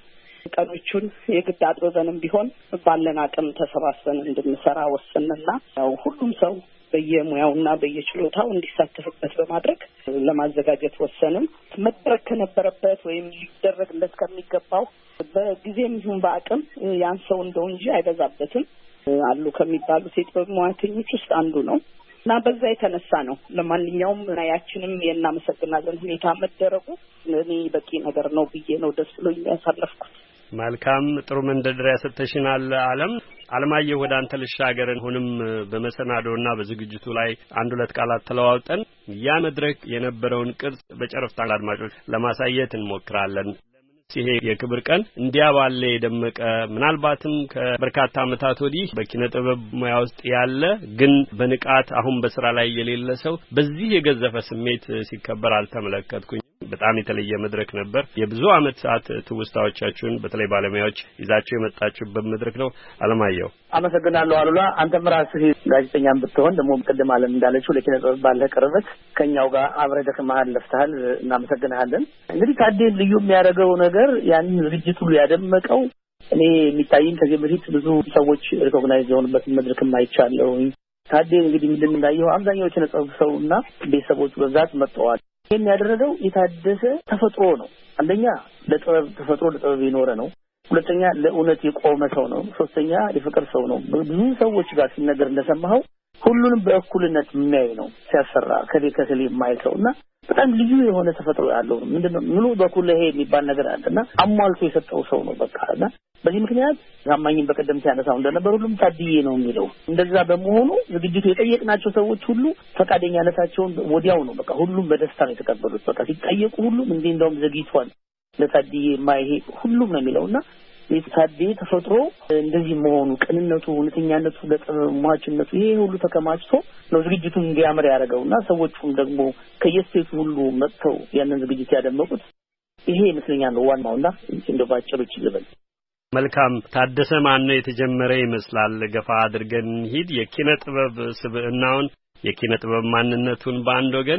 ቀኖቹን የግድ አጥበንም ቢሆን ባለን አቅም ተሰባስበን እንድንሰራ ወሰንና ያው ሁሉም ሰው በየሙያውና በየችሎታው እንዲሳተፍበት በማድረግ ለማዘጋጀት ወሰንን። መድረክ ከነበረበት ወይም ሊደረግለት ከሚገባው በጊዜም ይሁን በአቅም ያን ሰው እንደው እንጂ አይበዛበትም አሉ ከሚባሉ ሴት በሙያተኞች ውስጥ አንዱ ነው እና በዛ የተነሳ ነው ለማንኛውም ያችንም የናመሰግናለን ሁኔታ መደረጉ ለኔ በቂ ነገር ነው ብዬ ነው ደስ ብሎኝ ያሳለፍኩት። መልካም ጥሩ መንደርደሪያ ሰጥተሽናል ዓለም። አለማየሁ ወደ አንተ ልሻገር። አሁንም በመሰናዶና በዝግጅቱ ላይ አንድ ሁለት ቃላት ተለዋውጠን ያ መድረክ የነበረውን ቅርጽ በጨረፍታ አድማጮች ለማሳየት እንሞክራለን። ይሄ የክብር ቀን እንዲያ ባለ የደመቀ ምናልባትም ከበርካታ ዓመታት ወዲህ በኪነ ጥበብ ሙያ ውስጥ ያለ ግን በንቃት አሁን በስራ ላይ የሌለ ሰው በዚህ የገዘፈ ስሜት ሲከበር አልተመለከትኩኝ። በጣም የተለየ መድረክ ነበር። የብዙ ዓመት ሰዓት ትውስታዎቻችሁን በተለይ ባለሙያዎች ይዛችሁ የመጣችሁበት መድረክ ነው። አለማየሁ አመሰግናለሁ። አሉላ አንተም ራስህ ጋዜጠኛም ብትሆን ደግሞ ቀደም አለም እንዳለችው ለኪነ ጥበብ ባለ ቅርበት ከኛው ጋር አብረህ ደክመሃል ለፍተሃል፣ እናመሰግናለን። እንግዲህ ታዴ ልዩ የሚያደርገው ነገር ያንን ዝግጅት ሁሉ ያደመቀው እኔ የሚታየኝ ከዚህ በፊት ብዙ ሰዎች ሪኮግናይዝ የሆኑበት መድረክም አይቻለሁ። ታዴ እንግዲህ ምንድን እንዳየው አብዛኛው የኪነ ጥበብ ሰውና ቤተሰቦቹ በዛት መጥተዋል። ይሄን ያደረገው የታደሰ ተፈጥሮ ነው። አንደኛ ለጥበብ ተፈጥሮ ለጥበብ የኖረ ነው። ሁለተኛ ለእውነት የቆመ ሰው ነው። ሶስተኛ የፍቅር ሰው ነው። ብዙ ሰዎች ጋር ሲነገር እንደሰማኸው ሁሉንም በእኩልነት የሚያይ ነው ሲያሰራ ከሌ ከሌ የማይተውና በጣም ልዩ የሆነ ተፈጥሮ ያለው ነው። ምንድነው ምኑ በኩል ይሄ የሚባል ነገር አለና አሟልቶ የሰጠው ሰው ነው በቃና በዚህ ምክንያት ያማኝን በቀደም ሲያነሳው እንደነበር ሁሉም ታድዬ ነው የሚለው እንደዛ በመሆኑ ዝግጅቱ የጠየቅናቸው ሰዎች ሁሉ ፈቃደኛነታቸውን ወዲያው ነው በቃ ሁሉም በደስታ ነው የተቀበሉት። በቃ ሲጠየቁ ሁሉም እንዴ እንደውም ዘግይቷል ለታድዬ ማይሄ ሁሉም ነው የሚለውና የታድዬ ተፈጥሮ እንደዚህ መሆኑ ቅንነቱ፣ እውነተኛነቱ፣ ለጥማችነቱ ይሄ ሁሉ ተከማችቶ ነው ዝግጅቱን እንዲያምር ያደረገውና ሰዎቹም ደግሞ ከየስቴቱ ሁሉ መጥተው ያንን ዝግጅት ያደመቁት ይሄ ይመስለኛል ነው ዋናውና እንደው ባጭሩ ይችላል። መልካም ታደሰ ማን ነው የተጀመረ ይመስላል። ገፋ አድርገን ሂድ የኪነ ጥበብ ስብዕናውን የኪነ ጥበብ ማንነቱን በአንድ ወገን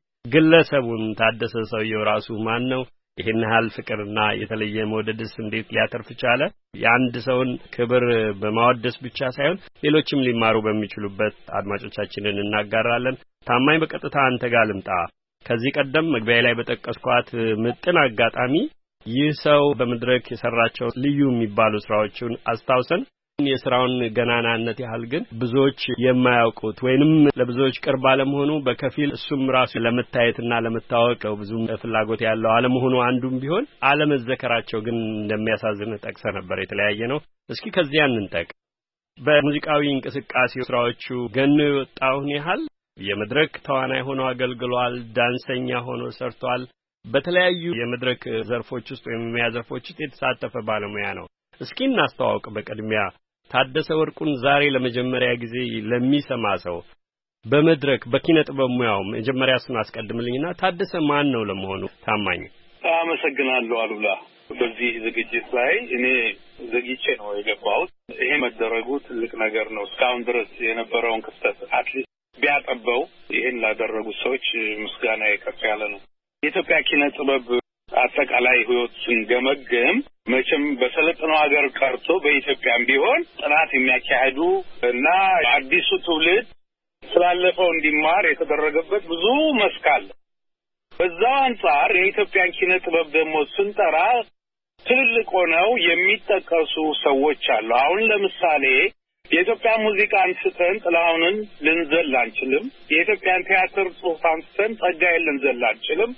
ግለሰቡን ታደሰ ሰውየው ራሱ ማን ነው? ይሄን ያህል ፍቅርና የተለየ መውደድስ እንዴት ሊያተርፍ ቻለ? የአንድ ሰውን ክብር በማወደስ ብቻ ሳይሆን ሌሎችም ሊማሩ በሚችሉበት አድማጮቻችንን እናጋራለን። ታማኝ በቀጥታ አንተ ጋር ልምጣ። ከዚህ ቀደም መግቢያ ላይ በጠቀስኳት ምጥን አጋጣሚ ይህ ሰው በመድረክ የሰራቸው ልዩ የሚባሉ ስራዎችን አስታውሰን የስራውን ገናናነት ያህል ግን ብዙዎች የማያውቁት ወይንም ለብዙዎች ቅርብ አለመሆኑ በከፊል እሱም ራሱ ለመታየትና ለመታወቅ ብዙ ፍላጎት ያለው አለመሆኑ አንዱም ቢሆን አለመዘከራቸው ግን እንደሚያሳዝን ጠቅሰ ነበር። የተለያየ ነው። እስኪ ከዚያ እንንጠቅ። በሙዚቃዊ እንቅስቃሴ ስራዎቹ ገኖ የወጣውን ያህል የመድረክ ተዋናይ ሆኖ አገልግሏል። ዳንሰኛ ሆኖ ሰርቷል። በተለያዩ የመድረክ ዘርፎች ውስጥ ወይም የሙያ ዘርፎች ውስጥ የተሳተፈ ባለሙያ ነው። እስኪ እናስተዋውቅ። በቅድሚያ ታደሰ ወርቁን ዛሬ ለመጀመሪያ ጊዜ ለሚሰማ ሰው በመድረክ በኪነ ጥበብ ሙያው መጀመሪያ እሱን አስቀድምልኝና ታደሰ ማን ነው ለመሆኑ? ታማኝ አመሰግናለሁ አሉላ። በዚህ ዝግጅት ላይ እኔ ዘግይቼ ነው የገባሁት። ይሄ መደረጉ ትልቅ ነገር ነው። እስካሁን ድረስ የነበረውን ክፍተት አትሊስት ቢያጠበው ይሄን ላደረጉት ሰዎች ምስጋና ከፍ ያለ ነው። የኢትዮጵያ ኪነ ጥበብ አጠቃላይ ህይወት ስንገመገም መቼም በሰለጠነው ሀገር ቀርቶ በኢትዮጵያም ቢሆን ጥናት የሚያካሂዱ እና አዲሱ ትውልድ ስላለፈው እንዲማር የተደረገበት ብዙ መስክ አለ። በዛው አንጻር የኢትዮጵያን ኪነ ጥበብ ደግሞ ስንጠራ ትልልቅ ሆነው የሚጠቀሱ ሰዎች አሉ። አሁን ለምሳሌ የኢትዮጵያ ሙዚቃ አንስተን ጥላሁንን ልንዘል አንችልም። የኢትዮጵያን ቲያትር ጽሑፍ አንስተን ጸጋዬን ልንዘል አንችልም።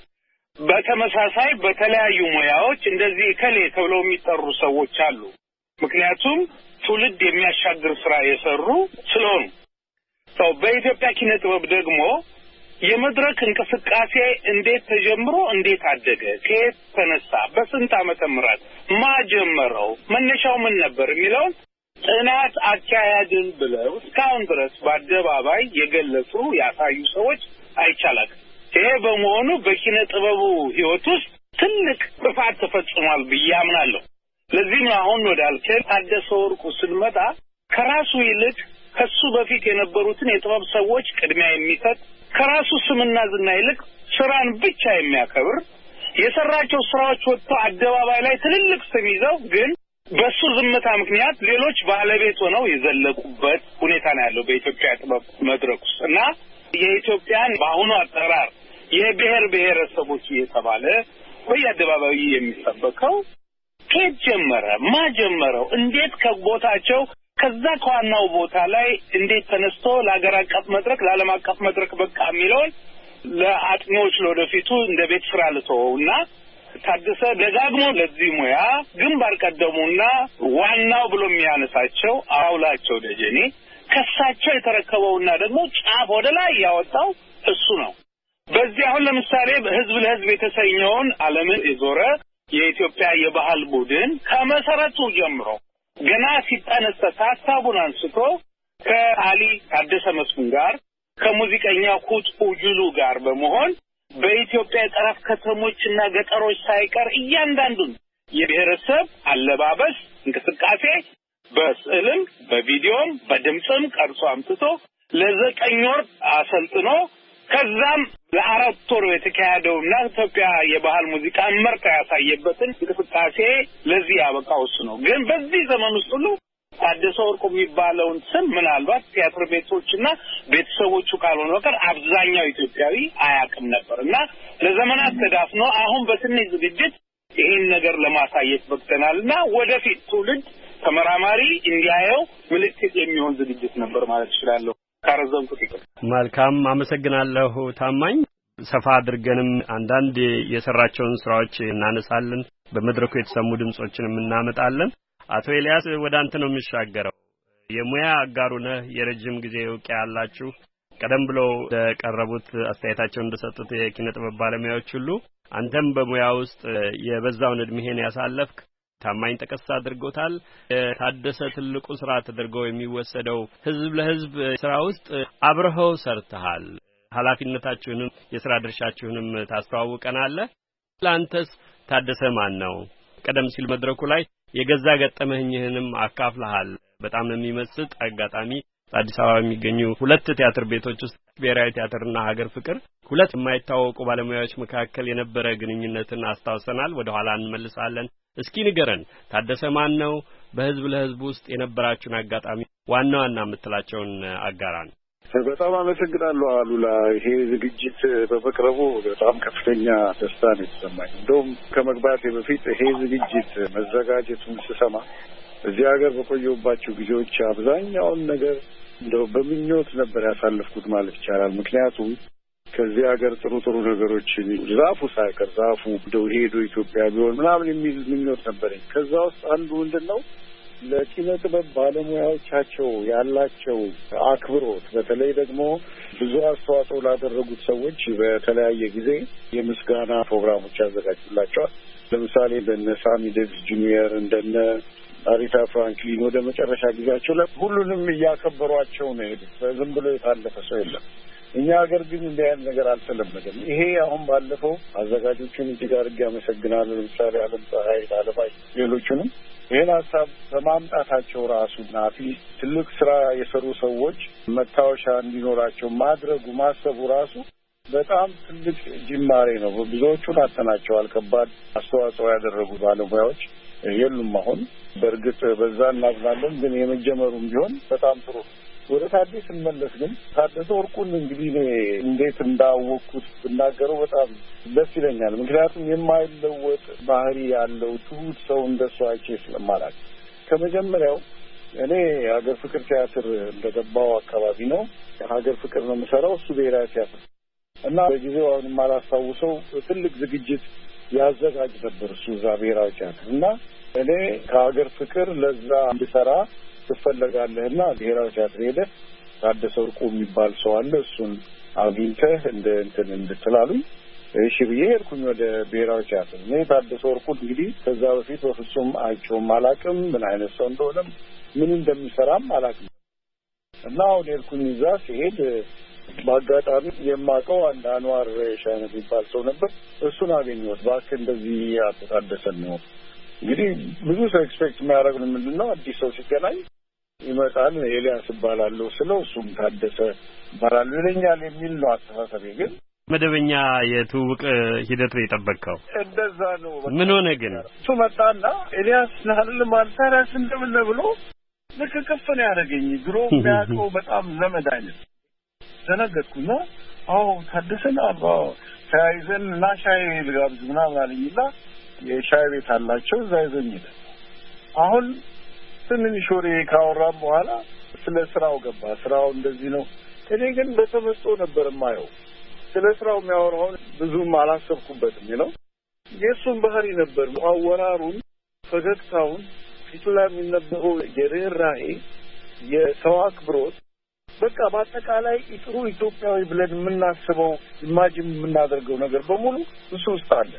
በተመሳሳይ በተለያዩ ሙያዎች እንደዚህ ከሌ ተብለው የሚጠሩ ሰዎች አሉ። ምክንያቱም ትውልድ የሚያሻግር ስራ የሰሩ ስለሆኑ። ሰው በኢትዮጵያ ኪነ ጥበብ ደግሞ የመድረክ እንቅስቃሴ እንዴት ተጀምሮ እንዴት አደገ፣ ከየት ተነሳ፣ በስንት ዓመተ ምህረት ማጀመረው፣ መነሻው ምን ነበር የሚለው ጥናት አካያድን ብለው እስካሁን ድረስ በአደባባይ የገለጹ ያሳዩ ሰዎች አይቻላል። ይሄ በመሆኑ በኪነ ጥበቡ ህይወት ውስጥ ትልቅ ጥፋት ተፈጽሟል ብዬ አምናለሁ። ለዚህ ነው አሁን ወዳልከኝ ታደሰ ወርቁ ስንመጣ ከራሱ ይልቅ ከሱ በፊት የነበሩትን የጥበብ ሰዎች ቅድሚያ የሚሰጥ ከራሱ ስምና ዝና ይልቅ ስራን ብቻ የሚያከብር የሰራቸው ስራዎች ወጥቶ አደባባይ ላይ ትልልቅ ስም ይዘው ግን በሱ ዝምታ ምክንያት ሌሎች ባለቤት ሆነው የዘለቁበት ሁኔታ ነው ያለው በኢትዮጵያ ጥበብ መድረክ ውስጥ እና የኢትዮጵያን በአሁኑ አጠራር የብሔር ብሔረሰቦች እየተባለ በየአደባባዩ የሚሰበከው ከየት ጀመረ? ማን ጀመረው? እንዴት ከቦታቸው ከዛ ከዋናው ቦታ ላይ እንዴት ተነስቶ ለሀገር አቀፍ መድረክ ለዓለም አቀፍ መድረክ በቃ የሚለውን ለአጥኚዎች ለወደፊቱ እንደ ቤት ስራ ልተወውና ታደሰ ደጋግሞ ለዚህ ሙያ ግንባር ቀደሙና ዋናው ብሎ የሚያነሳቸው አውላቸው ደጀኔ ከሳቸው የተረከበውና ደግሞ ጫፍ ወደ ላይ ያወጣው እሱ ነው። በዚህ አሁን ለምሳሌ ህዝብ ለህዝብ የተሰኘውን ዓለምን የዞረ የኢትዮጵያ የባህል ቡድን ከመሰረቱ ጀምሮ ገና ሲጠነሰስ ሀሳቡን አንስቶ ከአሊ ታደሰ መስፍን ጋር ከሙዚቀኛ ኩት ኡጁሉ ጋር በመሆን በኢትዮጵያ የጠረፍ ከተሞችና ገጠሮች ሳይቀር እያንዳንዱን የብሔረሰብ አለባበስ እንቅስቃሴ በስዕልም በቪዲዮም በድምጽም ቀርጾ አምጥቶ ለዘጠኝ ወር አሰልጥኖ ከዛም ለአራት ወር የተካሄደውና ኢትዮጵያ የባህል ሙዚቃ መርታ ያሳየበትን እንቅስቃሴ ለዚህ ያበቃው እሱ ነው። ግን በዚህ ዘመን ውስጥ ሁሉ ታደሰ ወርቁ የሚባለውን ስም ምናልባት ቲያትር ቤቶችና ቤተሰቦቹ ካልሆነ በቀር አብዛኛው ኢትዮጵያዊ አያውቅም ነበርና ለዘመናት ተዳፍኖ አሁን በትንሽ ዝግጅት ይህን ነገር ለማሳየት በቅተናልና ወደፊት ትውልድ ተመራማሪ እንዲያየው ምልክት የሚሆን ዝግጅት ነበር ማለት እችላለሁ። ካረዘምኩት ይቀር። መልካም አመሰግናለሁ ታማኝ። ሰፋ አድርገንም አንዳንድ የሰራቸውን ስራዎች እናነሳለን፣ በመድረኩ የተሰሙ ድምጾችንም እናመጣለን። አቶ ኤልያስ ወደ አንተ ነው የሚሻገረው። የሙያ አጋሩ ነህ፣ የረጅም ጊዜ እውቅያ ያላችሁ ቀደም ብሎ ለቀረቡት አስተያየታቸውን እንደሰጡት የኪነ ጥበብ ባለሙያዎች ሁሉ አንተም በሙያ ውስጥ የበዛውን እድሜህን ያሳለፍክ ታማኝ ጠቀስ አድርጎታል። ታደሰ ትልቁ ስራ ተደርጎ የሚወሰደው ህዝብ ለህዝብ ስራ ውስጥ አብረኸው ሰርተሃል። ኃላፊነታችሁንም የሥራ ድርሻችሁንም ታስተዋውቀናለህ። ለአንተስ ታደሰ ማን ነው? ቀደም ሲል መድረኩ ላይ የገዛ ገጠመኝህንም አካፍለሃል። በጣም የሚመስጥ አጋጣሚ አዲስ አበባ የሚገኙ ሁለት ቲያትር ቤቶች ውስጥ ብሔራዊ ቲያትርና ሀገር ፍቅር ሁለት የማይታወቁ ባለሙያዎች መካከል የነበረ ግንኙነትን አስታውሰናል። ወደ ኋላ እንመልሳለን። እስኪ ንገረን፣ ታደሰ ማን ነው? በህዝብ ለህዝብ ውስጥ የነበራችሁን አጋጣሚ ዋና ዋና የምትላቸውን አጋራን። በጣም አመሰግናለሁ አሉላ። ይሄ ዝግጅት በመቅረቡ በጣም ከፍተኛ ደስታ ነው የተሰማኝ። እንደውም ከመግባቴ በፊት ይሄ ዝግጅት መዘጋጀቱን ስሰማ እዚህ ሀገር በቆየሁባቸው ጊዜዎች አብዛኛውን ነገር እንደው በምኞት ነበር ያሳለፍኩት ማለት ይቻላል። ምክንያቱም ከዚህ ሀገር ጥሩ ጥሩ ነገሮች ዛፉ ሳይቀር ዛፉ እንደው ሄዶ ኢትዮጵያ ቢሆን ምናምን የሚል ምኞት ነበረኝ። ከዛ ውስጥ አንዱ ምንድነው ለኪነ ጥበብ ባለሙያዎቻቸው ያላቸው አክብሮት፣ በተለይ ደግሞ ብዙ አስተዋጽኦ ላደረጉት ሰዎች በተለያየ ጊዜ የምስጋና ፕሮግራሞች ያዘጋጁላቸዋል። ለምሳሌ እንደነ ሳሚ ዴቪስ ጁኒየር እንደነ አሪታ ፍራንክሊን ወደ መጨረሻ ጊዜያቸው ላይ ሁሉንም እያከበሯቸው ነው የሄዱት። ዝም ብሎ የታለፈ ሰው የለም። እኛ ሀገር ግን እንዲህ አይነት ነገር አልተለመደም። ይሄ አሁን ባለፈው አዘጋጆቹን እጅግ አድርጌ አመሰግናለሁ። ለምሳሌ አለም ፀሐይ፣ አለባይ፣ ሌሎቹንም ይህን ሀሳብ በማምጣታቸው ራሱ ናፊ ትልቅ ስራ የሰሩ ሰዎች መታወሻ እንዲኖራቸው ማድረጉ ማሰቡ ራሱ በጣም ትልቅ ጅማሬ ነው። ብዙዎቹን አጥተናቸዋል። ከባድ አስተዋጽኦ ያደረጉ ባለሙያዎች የሉም አሁን። በእርግጥ በዛ እናዝናለን፣ ግን የመጀመሩም ቢሆን በጣም ጥሩ። ወደ ታደሰ ስንመለስ ግን ታደሰ ወርቁን እንግዲህ እኔ እንዴት እንዳወቅኩት ብናገረው በጣም ደስ ይለኛል። ምክንያቱም የማይለወጥ ባህሪ ያለው ትሁት ሰው እንደሱ አይቼ ስለማላውቅ ከመጀመሪያው እኔ ሀገር ፍቅር ቲያትር እንደገባው አካባቢ ነው ሀገር ፍቅር ነው የምሰራው፣ እሱ ብሔራዊ ቲያትር እና በጊዜው አሁን የማላስታውሰው ትልቅ ዝግጅት ያዘጋጅ ነበር እሱ እዛ ብሔራዊ ቲያትር እና እኔ ከሀገር ፍቅር ለዛ እንድሰራ ትፈልጋለህና ብሔራዊ ቲያትር ሄደህ ታደሰ ወርቁ የሚባል ሰው አለ እሱን አግኝተህ እንደ እንትን እንድትላሉኝ እሺ ብዬ ሄድኩኝ ወደ ብሔራዊ ቲያትር። እኔ ታደሰ ወርቁ እንግዲህ ከዛ በፊት በፍጹም አይቼውም አላውቅም፣ ምን አይነት ሰው እንደሆነም ምን እንደሚሰራም አላውቅም እና አሁን ሄድኩኝ። እዛ ሲሄድ በአጋጣሚ የማውቀው አንድ አንዋር ሻይነ የሚባል ሰው ነበር። እሱን አገኘሁት። እባክህ እንደዚህ አታደሰን ነው እንግዲህ ብዙ ሰው ኤክስፔክት የሚያደርገው ምንድነው አዲስ ሰው ሲገናኝ ይመጣል ኤልያስ ይባላል ስለው እሱም ታደሰ ይባላል ይለኛል የሚል ነው አስተሳሰቤ። ግን መደበኛ የትውውቅ ሂደት ነው የጠበቀው? እንደዛ ነው። ምን ሆነ ግን? እሱ መጣና ኤልያስ ናህል ማልታራስ እንደምን ብሎ ልክ ከፍ ነው ያደረገኝ። ድሮ የሚያውቀው በጣም ዘመድ አይነት ተነገርኩና አዎ ታደሰን አባ ታይዘን እና ሻይ ልጋብዝ ምናምን አለኝና የሻይ ቤት አላቸው እዛ ይዘኝ ሄደ። አሁን ትንሽ ወሬ ካወራን በኋላ ስለ ስራው ገባ። ስራው እንደዚህ ነው። እኔ ግን በተመስጦ ነበር የማየው። ስለ ስራው የሚያወራውን ብዙም አላሰብኩበትም ነው። የሱን ባህሪ ነበር አወራሩን፣ ፈገግታውን፣ ፊቱ ላይ የሚነበረው የርህራሄ የሰው አክብሮት በቃ በአጠቃላይ ጥሩ ኢትዮጵያዊ ብለን የምናስበው ኢማጂን የምናደርገው ነገር በሙሉ እሱ ውስጥ አለ።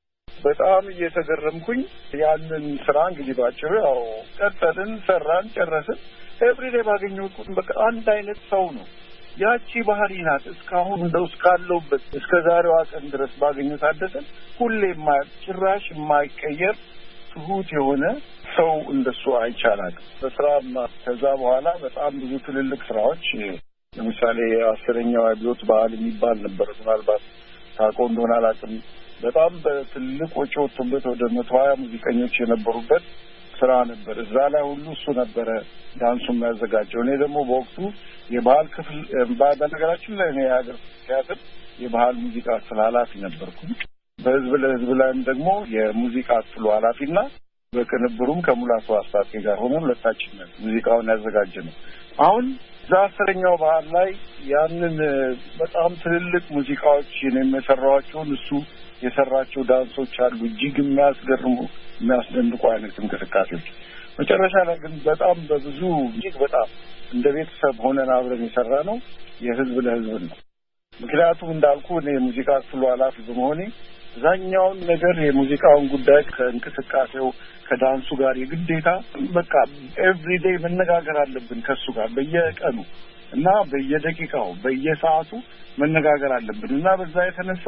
በጣም እየተገረምኩኝ ያንን ስራ እንግዲህ ባጭሩ ያው ቀጠልን፣ ሰራን፣ ጨረስን። ኤቭሪዴ ባገኘሁት ቁጥር በቃ አንድ አይነት ሰው ነው። ያቺ ባህሪ ናት እስካሁን እንደው እስካለሁበት እስከ ዛሬዋ ቀን ድረስ ባገኘሁት ታደሰን ሁሌም ጭራሽ የማይቀየር ትሁት የሆነ ሰው እንደሱ አይቻላል። በስራም ከዛ በኋላ በጣም ብዙ ትልልቅ ስራዎች ለምሳሌ አስረኛው አብዮት በዓል የሚባል ነበር። ምናልባት ታውቀው እንደሆነ አላውቅም። በጣም በትልቅ ወጪ ወጥቶበት ወደ መቶ ሀያ ሙዚቀኞች የነበሩበት ስራ ነበር። እዛ ላይ ሁሉ እሱ ነበረ ዳንሱን ያዘጋጀው። እኔ ደግሞ በወቅቱ የባህል ክፍል በነገራችን ላይ እኔ ሀገር ቲያትር የባህል ሙዚቃ ክፍል ኃላፊ ነበርኩ። በህዝብ ለህዝብ ላይም ደግሞ የሙዚቃ ክፍሉ ኃላፊና በቅንብሩም ከሙላቱ አስታጥቄ ጋር ሆነን ሁለታችን ሙዚቃውን ያዘጋጀነው። አሁን ዛሰረኛው ባህል ላይ ያንን በጣም ትልልቅ ሙዚቃዎች የመሰራዋቸውን እሱ የሰራቸው ዳንሶች አሉ እጅግ የሚያስገርሙ የሚያስደንቁ አይነት እንቅስቃሴዎች። መጨረሻ ላይ ግን በጣም በብዙ እጅግ በጣም እንደ ቤተሰብ ሆነን አብረን የሰራነው የህዝብ ለህዝብ ነው። ምክንያቱም እንዳልኩ እኔ የሙዚቃ ክፍሉ ኃላፊ በመሆኔ አብዛኛውን ነገር የሙዚቃውን ጉዳይ ከእንቅስቃሴው ከዳንሱ ጋር የግዴታ በቃ ኤቭሪዴይ መነጋገር አለብን ከሱ ጋር በየቀኑ እና በየደቂቃው በየሰዓቱ መነጋገር አለብን እና በዛ የተነሳ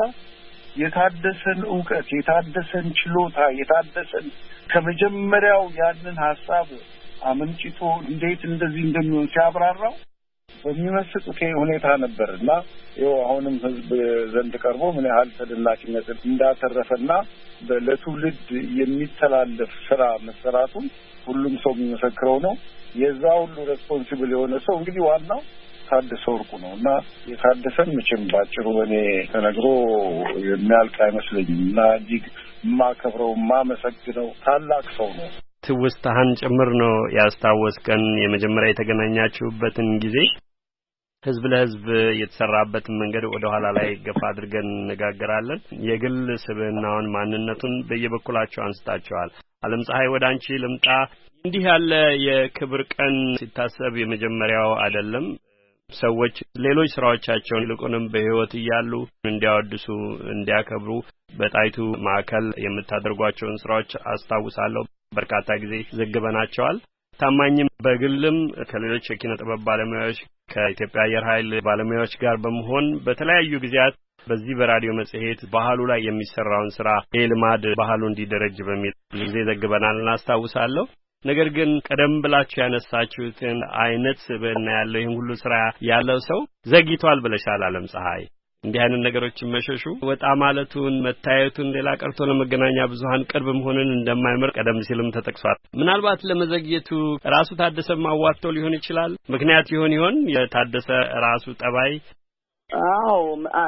የታደሰን ዕውቀት የታደሰን ችሎታ የታደሰን ከመጀመሪያው ያንን ሐሳብ አመንጭቶ እንዴት እንደዚህ እንደሚሆን ሲያብራራው በሚመስጥ ሁኔታ ነበርና ይኸው አሁንም ህዝብ ዘንድ ቀርቦ ምን ያህል ተደናቂነት እንዳተረፈና ለትውልድ የሚተላለፍ ስራ መሰራቱን ሁሉም ሰው የሚመሰክረው ነው። የዛ ሁሉ ሬስፖንሲብል የሆነ ሰው እንግዲህ ዋናው ታደሰ ወርቁ ነውና የታደሰን መቼም ባጭሩ እኔ ተነግሮ የሚያልቅ አይመስለኝም እና እጅግ የማከብረው የማመሰግነው ታላቅ ሰው ነው። ትውስታህን ጭምር ነው ያስታወስከን። የመጀመሪያ የተገናኛችሁበትን ጊዜ ህዝብ ለህዝብ የተሰራበትን መንገድ ወደ ኋላ ላይ ገፋ አድርገን እንነጋገራለን። የግል ስብዕናውን ማንነቱን በየበኩላቸው አንስታቸዋል። ዓለም ፀሐይ ወደ አንቺ ልምጣ። እንዲህ ያለ የክብር ቀን ሲታሰብ የመጀመሪያው አይደለም። ሰዎች ሌሎች ስራዎቻቸውን ይልቁንም በህይወት እያሉ እንዲያወድሱ እንዲያከብሩ በጣይቱ ማዕከል የምታደርጓቸውን ስራዎች አስታውሳለሁ። በርካታ ጊዜ ዘግበናቸዋል። ታማኝም በግልም ከሌሎች የኪነ ጥበብ ባለሙያዎች ከኢትዮጵያ አየር ኃይል ባለሙያዎች ጋር በመሆን በተለያዩ ጊዜያት በዚህ በራዲዮ መጽሔት ባህሉ ላይ የሚሰራውን ስራ የልማድ ባህሉ እንዲደረጅ በሚል ጊዜ ዘግበናል እናስታውሳለሁ። ነገር ግን ቀደም ብላችሁ ያነሳችሁትን አይነት ስብዕና ያለው ይህን ሁሉ ስራ ያለው ሰው ዘግይቷል ብለሻል ዓለም ፀሐይ። እንዲህ አይነት ነገሮችን መሸሹ ወጣ ማለቱን መታየቱን ሌላ ቀርቶ ለመገናኛ ብዙሃን ቅርብ መሆንን እንደማይመር ቀደም ሲልም ተጠቅሷል። ምናልባት ለመዘግየቱ ራሱ ታደሰ ማዋጥቶ ሊሆን ይችላል። ምክንያት ይሆን ይሆን የታደሰ ራሱ ጠባይ? አዎ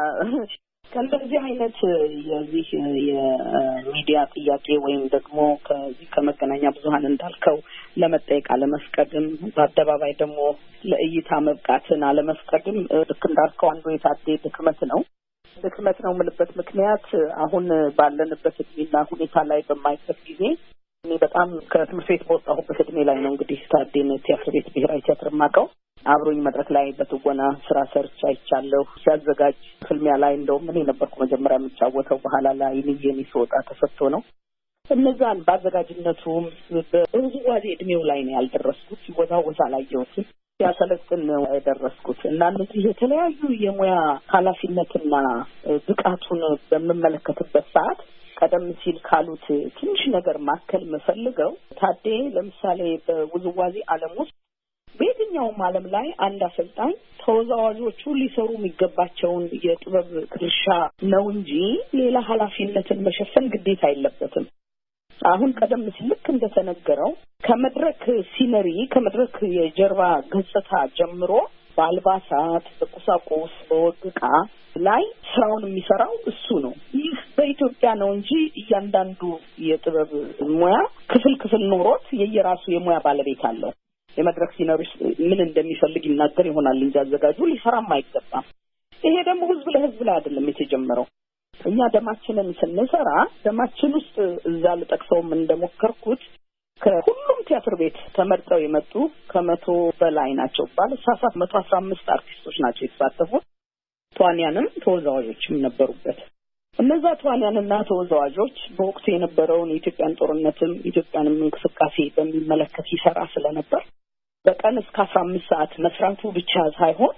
ከእንደዚህ አይነት የዚህ የሚዲያ ጥያቄ ወይም ደግሞ ከዚህ ከመገናኛ ብዙሃን እንዳልከው ለመጠየቅ አለመፍቀድም በአደባባይ ደግሞ ለእይታ መብቃትን አለመፍቀድም ልክ እንዳልከው አንዱ የታደ ድክመት ነው። ድክመት ነው የምልበት ምክንያት አሁን ባለንበት እድሜና ሁኔታ ላይ በማይበት ጊዜ እኔ በጣም ከትምህርት ቤት በወጣሁበት እድሜ ላይ ነው እንግዲህ ታደን ቲያትር ቤት ብሔራዊ ቲያትር ማቀው አብሮኝ መድረክ ላይ በትወና ስራ ሰርቻ አይቻለሁ። ሲያዘጋጅ ፍልሚያ ላይ እንደውም እኔ ነበርኩ መጀመሪያ የምጫወተው በኋላ ላይ ንየኔ ሲወጣ ተሰጥቶ ነው። እነዛን ባዘጋጅነቱም በውዝዋዜ እድሜው ላይ ነው ያልደረስኩት። ሲወዛወዝ አላየሁትም። ሲያሰለጥን ነው የደረስኩት እና እነዚህ የተለያዩ የሙያ ኃላፊነትና ብቃቱን በመመለከትበት ሰዓት ቀደም ሲል ካሉት ትንሽ ነገር ማከል መፈልገው ታዴ ለምሳሌ በውዝዋዜ ዓለም ውስጥ በየትኛውም ዓለም ላይ አንድ አሰልጣኝ ተወዛዋዦቹ ሊሰሩ የሚገባቸውን የጥበብ ድርሻ ነው እንጂ ሌላ ኃላፊነትን መሸፈን ግዴታ የለበትም። አሁን ቀደም ሲል ልክ እንደተነገረው ከመድረክ ሲነሪ ከመድረክ የጀርባ ገጽታ ጀምሮ በአልባሳት፣ በቁሳቁስ፣ በወግ ዕቃ ላይ ስራውን የሚሰራው እሱ ነው። ይህ በኢትዮጵያ ነው እንጂ እያንዳንዱ የጥበብ ሙያ ክፍል ክፍል ኖሮት የየራሱ የሙያ ባለቤት አለው። የመድረክ ሲነሪ ምን እንደሚፈልግ ይናገር ይሆናል እንጂ አዘጋጁ ሊሰራም አይገባም። ይሄ ደግሞ ህዝብ ለህዝብ ላይ አይደለም የተጀመረው። እኛ ደማችንን ስንሰራ ደማችን ውስጥ እዛ ልጠቅሰውም እንደሞከርኩት ከሁሉም ቲያትር ቤት ተመርጠው የመጡ ከመቶ በላይ ናቸው። ባለሳሳት መቶ አስራ አምስት አርቲስቶች ናቸው የተሳተፉት። ተዋንያንም ተወዛዋዦችም ነበሩበት። እነዛ ተዋንያንና ተወዛዋዦች በወቅቱ የነበረውን የኢትዮጵያን ጦርነትም ኢትዮጵያንም እንቅስቃሴ በሚመለከት ይሰራ ስለነበር በቀን እስከ አስራ አምስት ሰዓት መስራቱ ብቻ ሳይሆን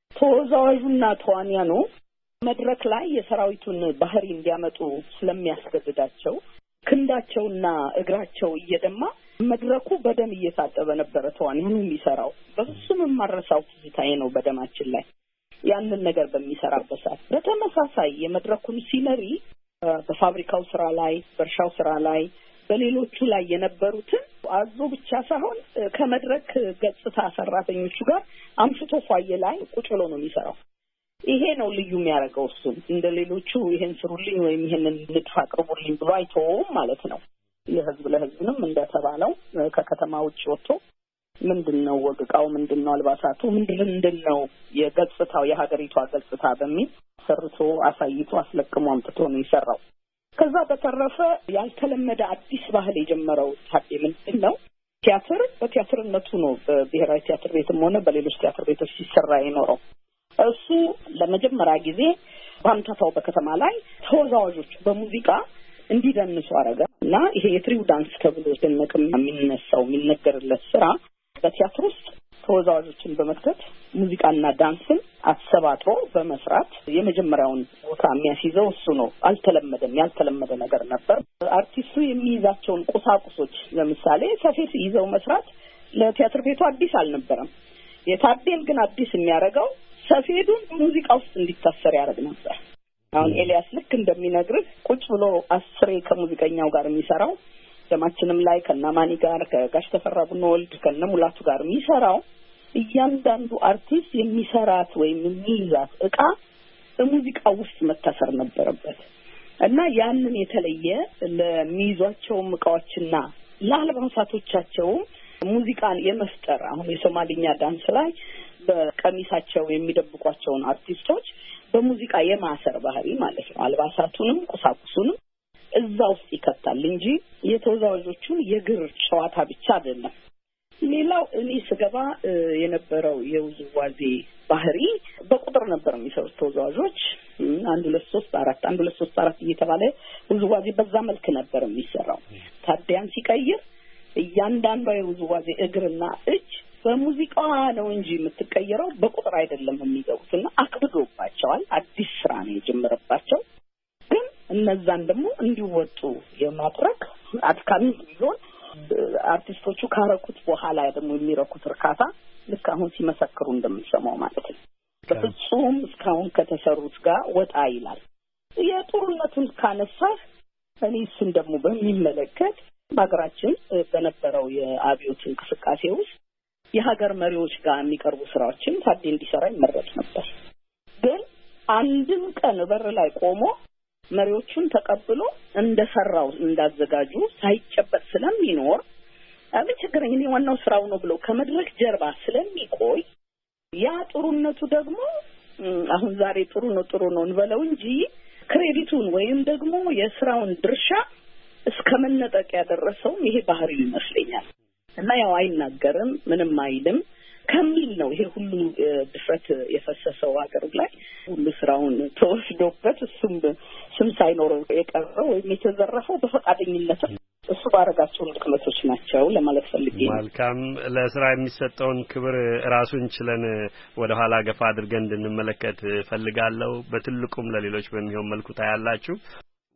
ተወዛዋዡና ተዋንያኑ መድረክ ላይ የሰራዊቱን ባህሪ እንዲያመጡ ስለሚያስገድዳቸው ክንዳቸውና እግራቸው እየደማ መድረኩ በደም እየታጠበ ነበር ተዋንያኑ የሚሰራው። በሱም ማረሳው ትዝታዬ ነው በደማችን ላይ ያንን ነገር በሚሰራበት ሰዓት። በተመሳሳይ የመድረኩን ሲነሪ በፋብሪካው ስራ ላይ፣ በእርሻው ስራ ላይ፣ በሌሎቹ ላይ የነበሩትን አዞ ብቻ ሳይሆን ከመድረክ ገጽታ ሰራተኞቹ ጋር አምሽቶ ፏየ ላይ ቁጭ ብሎ ነው የሚሰራው። ይሄ ነው ልዩ የሚያደርገው። እሱ እንደ ሌሎቹ ይሄን ስሩልኝ ወይም ይሄንን ንድፍ አቅርቡልኝ ብሎ አይተውም ማለት ነው። የህዝብ ለህዝብንም እንደተባለው ከከተማ ውጭ ወጥቶ ምንድነው ወግ ዕቃው፣ ምንድነው አልባሳቱ፣ ምንድነው የገጽታው የሀገሪቷ ገጽታ በሚል ሰርቶ አሳይቶ አስለቅሞ አምጥቶ ነው የሰራው። ከዛ በተረፈ ያልተለመደ አዲስ ባህል የጀመረው ታዲያ ምንድነው ቲያትር በቲያትርነቱ ነው በብሔራዊ ቲያትር ቤትም ሆነ በሌሎች ቲያትር ቤቶች ሲሰራ የኖረው። እሱ ለመጀመሪያ ጊዜ በአምታታው በከተማ ላይ ተወዛዋዦች በሙዚቃ እንዲደንሱ አረገ እና ይሄ የትሪው ዳንስ ተብሎ ደነቅም የሚነሳው የሚነገርለት ስራ በቲያትር ውስጥ ተወዛዋዦችን በመክተት ሙዚቃና ዳንስን አሰባጥሮ በመስራት የመጀመሪያውን ቦታ የሚያስይዘው እሱ ነው። አልተለመደም፣ ያልተለመደ ነገር ነበር። አርቲስቱ የሚይዛቸውን ቁሳቁሶች ለምሳሌ ሰፌድ ይዘው መስራት ለቲያትር ቤቱ አዲስ አልነበረም። የታዴን ግን አዲስ የሚያደርገው ሰፌዱን ሙዚቃ ውስጥ እንዲታሰር ያደርግ ነበር። አሁን ኤልያስ ልክ እንደሚነግርህ ቁጭ ብሎ አስሬ ከሙዚቀኛው ጋር የሚሰራው ደማችንም ላይ ከነማኒ ጋር ከጋሽ ተፈራ ቡነወልድ ከነሙላቱ ጋር የሚሰራው እያንዳንዱ አርቲስት የሚሰራት ወይም የሚይዛት ዕቃ በሙዚቃ ውስጥ መታሰር ነበረበት እና ያንን የተለየ ለሚይዟቸው ዕቃዎችና ለአልባሳቶቻቸው ሙዚቃን የመፍጠር አሁን የሶማሊኛ ዳንስ ላይ በቀሚሳቸው የሚደብቋቸውን አርቲስቶች በሙዚቃ የማሰር ባህሪ ማለት ነው። አልባሳቱንም ቁሳቁሱንም እዛ ውስጥ ይከታል እንጂ የተወዛዋዦቹን የግር ጨዋታ ብቻ አይደለም። ሌላው እኔ ስገባ የነበረው የውዝዋዜ ባህሪ በቁጥር ነበር የሚሰሩት ተወዛዋዦች። አንድ ሁለት ሶስት አራት አንድ ሁለት ሶስት አራት እየተባለ ውዝዋዜ በዛ መልክ ነበር የሚሰራው። ታዲያን ሲቀይር እያንዳንዱ የውዝዋዜ እግርና እጅ በሙዚቃዋ ነው እንጂ የምትቀየረው በቁጥር አይደለም የሚገቡትና አክብዶባቸዋል። አዲስ ስራ ነው የጀመረባቸው። ግን እነዛን ደግሞ እንዲወጡ የማድረግ አድካሚ ቢሆን አርቲስቶቹ ካረኩት በኋላ ደግሞ የሚረኩት እርካታ ልክ አሁን ሲመሰክሩ እንደምንሰማው ማለት ነው። በፍጹም እስካሁን ከተሰሩት ጋር ወጣ ይላል። የጦርነቱን ካነሳ እኔ እሱን ደግሞ በሚመለከት በሀገራችን በነበረው የአብዮት እንቅስቃሴ ውስጥ የሀገር መሪዎች ጋር የሚቀርቡ ስራዎችን ታዴ እንዲሰራ ይመረጥ ነበር። ግን አንድም ቀን በር ላይ ቆሞ መሪዎቹን ተቀብሎ እንደሰራው እንዳዘጋጁ ሳይጨበጥ ስለሚኖር አብይ ችግረኝ እኔ ዋናው ስራው ነው ብሎ ከመድረክ ጀርባ ስለሚቆይ ያ ጥሩነቱ ደግሞ አሁን ዛሬ ጥሩ ነው ጥሩ ነው እንበለው እንጂ ክሬዲቱን ወይም ደግሞ የስራውን ድርሻ እስከመነጠቅ ያደረሰው ይሄ ባህሪው ይመስለኛል። እና ያው አይናገርም ምንም አይልም ከሚል ነው ይሄ ሁሉ ድፍረት የፈሰሰው ሀገር ላይ ሁሉ ስራውን ተወስዶበት እሱም ስም ሳይኖረው የቀረው ወይም የተዘረፈው በፈቃደኝነት እሱ ባረጋቸው ድክመቶች ናቸው ለማለት ፈልጌ ነው። መልካም ለስራ የሚሰጠውን ክብር ራሱን ችለን ወደ ኋላ ገፋ አድርገን እንድንመለከት ፈልጋለሁ። በትልቁም ለሌሎች በሚሆን መልኩ ታያላችሁ።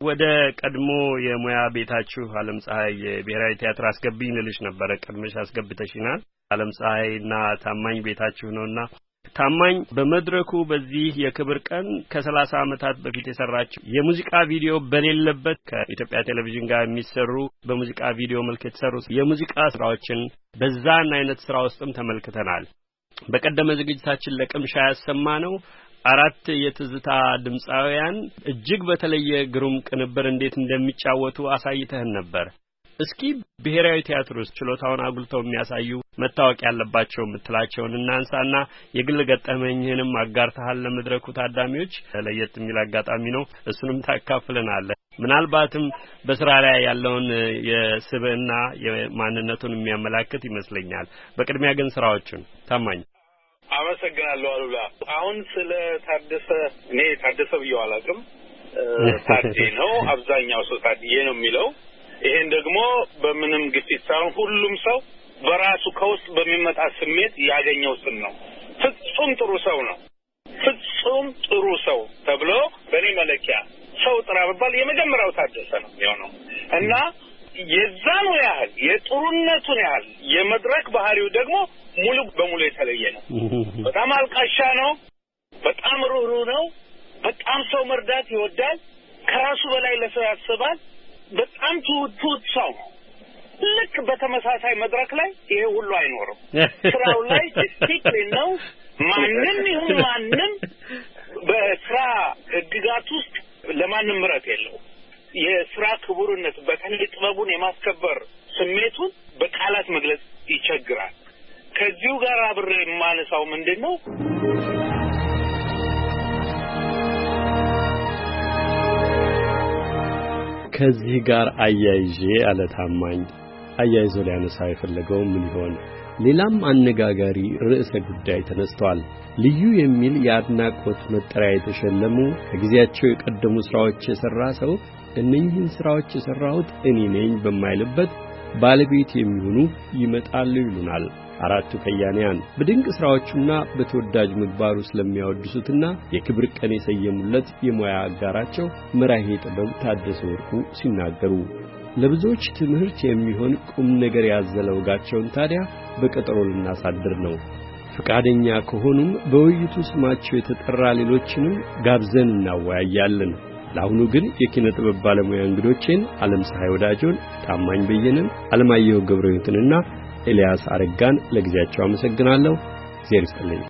ወደ ቀድሞ የሙያ ቤታችሁ ዓለም ፀሐይ የብሔራዊ ቲያትር አስገብኝ ልልሽ ነበር ቀድመሽ አስገብተሽናል ዓለም ፀሐይና ታማኝ ቤታችሁ ነውና ታማኝ በመድረኩ በዚህ የክብር ቀን ከ30 ዓመታት በፊት የሰራችው የሙዚቃ ቪዲዮ በሌለበት ከኢትዮጵያ ቴሌቪዥን ጋር የሚሰሩ በሙዚቃ ቪዲዮ መልክ የተሰሩ የሙዚቃ ስራዎችን በዛን አይነት ስራ ውስጥም ተመልክተናል በቀደመ ዝግጅታችን ለቅምሻ ያሰማነው አራት የትዝታ ድምጻውያን እጅግ በተለየ ግሩም ቅንብር እንዴት እንደሚጫወቱ አሳይተህን ነበር እስኪ ብሔራዊ ቲያትር ውስጥ ችሎታውን አጉልተው የሚያሳዩ መታወቅ ያለባቸው ምትላቸውን እናንሳና የግል ገጠመኝህንም አጋርተሃል ለመድረኩ ታዳሚዎች ለየት የሚል አጋጣሚ ነው እሱንም ታካፍለናለህ ምናልባትም በስራ ላይ ያለውን የስብዕና የማንነቱን የሚያመላክት ይመስለኛል በቅድሚያ ግን ስራዎቹን ታማኝ አመሰግናለሁ አሉላ አሁን ስለ ታደሰ እኔ ታደሰ ብዬው አላውቅም ታዴ ነው አብዛኛው ሰው ታዴ ነው የሚለው ይሄን ደግሞ በምንም ግፊት ሳይሆን ሁሉም ሰው በራሱ ከውስጥ በሚመጣ ስሜት ያገኘው ስም ነው ፍጹም ጥሩ ሰው ነው ፍጹም ጥሩ ሰው ተብሎ በኔ መለኪያ ሰው ጥራ በባል የመጀመሪያው ታደሰ ነው የሚሆነው እና የዛኑ ያህል የጥሩነቱን ያህል የመድረክ ባህሪው ደግሞ ሙሉ በሙሉ የተለየ ነው በጣም አልቃሻ ነው በጣም ሩህሩህ ነው በጣም ሰው መርዳት ይወዳል ከራሱ በላይ ለሰው ያስባል በጣም ትሁት ሰው ልክ በተመሳሳይ መድረክ ላይ ይሄ ሁሉ አይኖርም ስራው ላይ ዲሲፕሊን ነው ማንንም ይሁን ማንንም በስራ ህግጋት ውስጥ ለማንም ምረት የለው የስራ ክቡርነት በተለይ ጥበቡን የማስከበር ስሜቱን በቃላት መግለጽ ይቸግራል ከዚሁ ጋር አብሬ የማነሳው ምንድነው ከዚህ ጋር አያይዤ አለታማኝ አያይዞ ሊያነሳ የፈለገው ምን ይሆን ሌላም አነጋጋሪ ርዕሰ ጉዳይ ተነስቷል ልዩ የሚል የአድናቆት መጠሪያ የተሸለሙ ከጊዜያቸው የቀደሙ ስራዎች የሰራ ሰው እነኚህን ስራዎች የሰራሁት እኔ ነኝ በማይልበት ባለቤት የሚሆኑ ይመጣሉ ይሉናል አራቱ ከያንያን በድንቅ ስራዎቹና በተወዳጅ ምግባሩ ስለሚያወድሱትና የክብር ቀን የሰየሙለት የሙያ አጋራቸው መራሄ ጥበብ ታደሰ ወርቁ ሲናገሩ ለብዙዎች ትምህርት የሚሆን ቁም ነገር ያዘለው ጋቸውን ታዲያ በቀጠሮ ልናሳድር ነው ፍቃደኛ ከሆኑም በውይይቱ ስማቸው የተጠራ ሌሎችንም ጋብዘን እናወያያለን ለአሁኑ ግን የኪነ ጥበብ ባለሙያ እንግዶችን ዓለም ፀሐይ ወዳጆን ታማኝ በየነን አለማየሁ ገብረሕይወትንና ኤልያስ አረጋን ለጊዜያቸው አመሰግናለሁ እግዚአብሔር ይስጥልኝ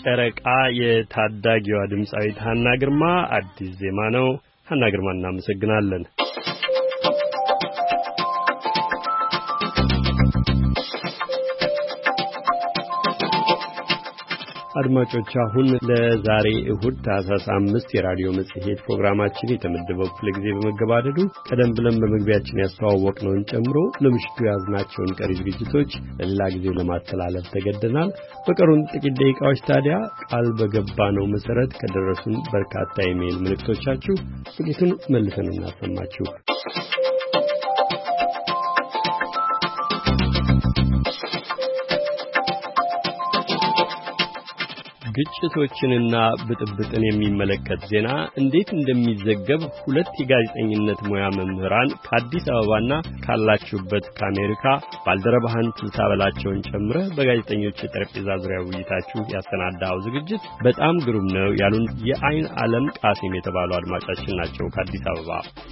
ጨረቃ የታዳጊዋ ድምጻዊት ሀና ግርማ አዲስ ዜማ ነው። ሀና ግርማ እናመሰግናለን። አድማጮች አሁን ለዛሬ እሁድ ታህሳስ አምስት የራዲዮ መጽሔት ፕሮግራማችን የተመደበው ክፍለ ጊዜ በመገባደዱ ቀደም ብለን በመግቢያችን ያስተዋወቅነውን ጨምሮ ለምሽቱ ያዝናቸውን ቀሪ ዝግጅቶች ለሌላ ጊዜ ለማስተላለፍ ተገደናል። በቀሩን ጥቂት ደቂቃዎች ታዲያ ቃል በገባነው መሰረት ከደረሱን በርካታ ኢሜይል መልእክቶቻችሁ ጥቂቱን መልሰን እናሰማችሁ። ግጭቶችንና ብጥብጥን የሚመለከት ዜና እንዴት እንደሚዘገብ ሁለት የጋዜጠኝነት ሙያ መምህራን ከአዲስ አበባና ካላችሁበት ከአሜሪካ ባልደረባህን ትልታበላቸውን ጨምረህ በጋዜጠኞች የጠረጴዛ ዙሪያ ውይይታችሁ ያሰናዳው ዝግጅት በጣም ግሩም ነው ያሉን የአይን ዓለም ቃሲም የተባሉ አድማጫችን ናቸው ከአዲስ አበባ።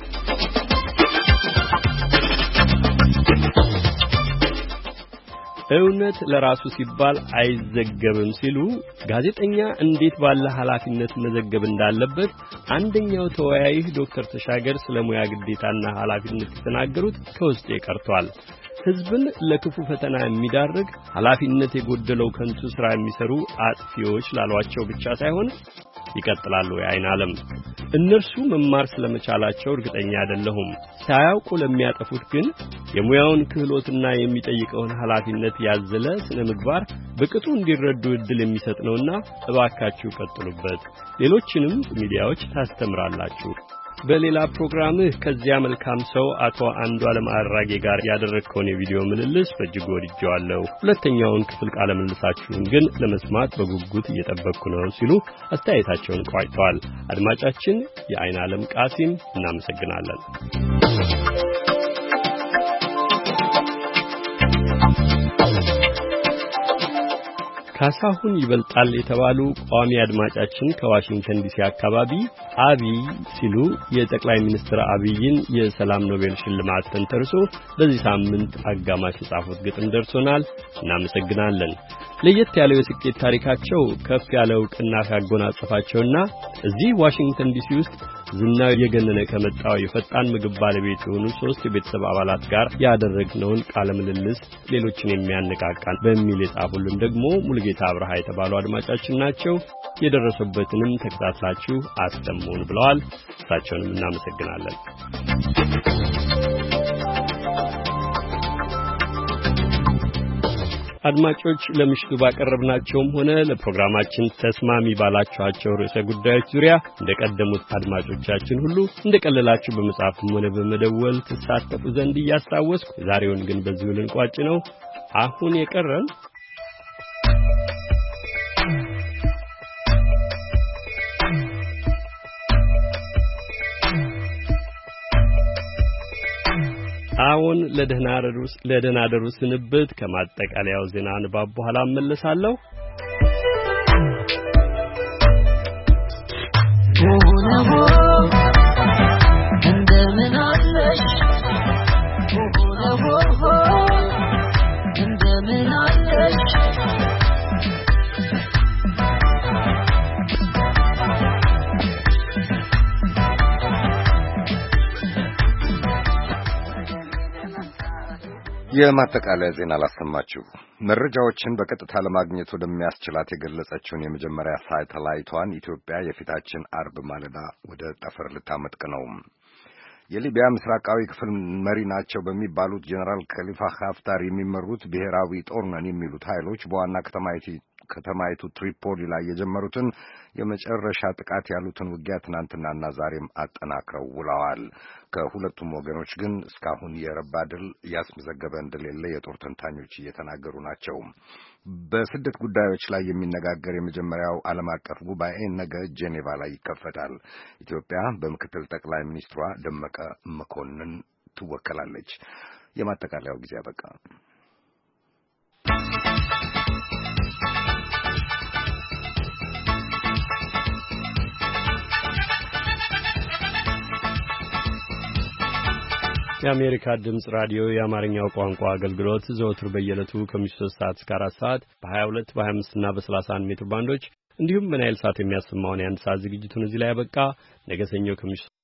እውነት ለራሱ ሲባል አይዘገብም ሲሉ ጋዜጠኛ እንዴት ባለ ኃላፊነት መዘገብ እንዳለበት አንደኛው ተወያይህ ዶክተር ተሻገር ስለሙያ ግዴታና ኃላፊነት የተናገሩት ከውስጤ ቀርቷል። ሕዝብን ለክፉ ፈተና የሚዳርግ ኃላፊነት የጎደለው ከንቱ ሥራ የሚሰሩ አጥፊዎች ላሏቸው ብቻ ሳይሆን ይቀጥላሉ የአይን ዓለም እነርሱ መማር ስለመቻላቸው እርግጠኛ አይደለሁም። ሳያውቁ ለሚያጠፉት ግን የሙያውን ክህሎትና የሚጠይቀውን ኃላፊነት ያዘለ ስነ ምግባር በቅጡ እንዲረዱ እድል የሚሰጥ ነውና እባካችሁ ቀጥሉበት። ሌሎችንም ሚዲያዎች ታስተምራላችሁ። በሌላ ፕሮግራምህ ከዚያ መልካም ሰው አቶ አንዱዓለም አራጌ ጋር ያደረግከውን የቪዲዮ ምልልስ በእጅጉ ወድጄዋለሁ። ሁለተኛውን ክፍል ቃለ ምልልሳችሁን ግን ለመስማት በጉጉት እየጠበቅኩ ነው ሲሉ አስተያየታቸውን ቋጭተዋል። አድማጫችን የአይን ዓለም ቃሲም እናመሰግናለን። ካሳሁን ይበልጣል የተባሉ ቋሚ አድማጫችን ከዋሽንግተን ዲሲ አካባቢ አብይ ሲሉ የጠቅላይ ሚኒስትር አብይን የሰላም ኖቤል ሽልማት ተንተርሶ በዚህ ሳምንት አጋማሽ የጻፉት ግጥም ደርሶናል። እናመሰግናለን። ለየት ያለው የስኬት ታሪካቸው ከፍ ያለ ዕውቅና ካጎናጸፋቸውና እዚህ ዋሽንግተን ዲሲ ውስጥ ዝናው የገነነ ከመጣው የፈጣን ምግብ ባለቤት የሆኑ ሶስት የቤተሰብ አባላት ጋር ያደረግነውን ቃለ ምልልስ ሌሎችን የሚያነቃቃን በሚል የጻፉልን ደግሞ ሙሉጌታ አብርሃ የተባሉ አድማጫችን ናቸው። የደረሰበትንም ተከታትላችሁ አስተምሩን ብለዋል። እሳቸውንም እናመሰግናለን። አድማጮች ለምሽቱ ባቀረብናቸውም ሆነ ለፕሮግራማችን ተስማሚ ባላችኋቸው ርዕሰ ጉዳዮች ዙሪያ እንደቀደሙት አድማጮቻችን ሁሉ እንደቀለላችሁ በመጻፍም ሆነ በመደወል ተሳተፉ ዘንድ እያስታወስኩ ዛሬውን ግን በዚሁ ልንቋጭ ነው። አሁን የቀረን አሁን ለደህና ደሩስ ለደህና ደሩስ ስንብት ከማጠቃለያው ዜና ንባብ በኋላ እመለሳለሁ። እንደምን አለሽ እንደምን አለሽ የማጠቃለያ ዜና ላሰማችሁ። መረጃዎችን በቀጥታ ለማግኘት ወደሚያስችላት የገለጸችውን የመጀመሪያ ሳተላይቷን ኢትዮጵያ የፊታችን አርብ ማለዳ ወደ ጠፈር ልታመጥቅ ነው። የሊቢያ ምስራቃዊ ክፍል መሪ ናቸው በሚባሉት ጀነራል ከሊፋ ሀፍታር የሚመሩት ብሔራዊ ጦር ነን የሚሉት ኃይሎች በዋና ከተማይቱ ከተማይቱ ትሪፖሊ ላይ የጀመሩትን የመጨረሻ ጥቃት ያሉትን ውጊያ ትናንትናና ዛሬም አጠናክረው ውለዋል። ከሁለቱም ወገኖች ግን እስካሁን የረባ ድል ያስመዘገበ እንደሌለ የጦር ተንታኞች እየተናገሩ ናቸው። በስደት ጉዳዮች ላይ የሚነጋገር የመጀመሪያው ዓለም አቀፍ ጉባኤ ነገ ጄኔቫ ላይ ይከፈታል። ኢትዮጵያ በምክትል ጠቅላይ ሚኒስትሯ ደመቀ መኮንን ትወከላለች። የማጠቃለያው ጊዜ አበቃ። የአሜሪካ ድምጽ ራዲዮ የአማርኛው ቋንቋ አገልግሎት ዘወትር በየዕለቱ ከምሽቱ ሶስት ሰዓት እስከ አራት ሰዓት በ22 በ25 እና በ31 ሜትር ባንዶች እንዲሁም በናይል ሳት የሚያሰማውን የአንድ ሰዓት ዝግጅቱን እዚህ ላይ ያበቃ። ነገ ሰኞ ከምሽቱ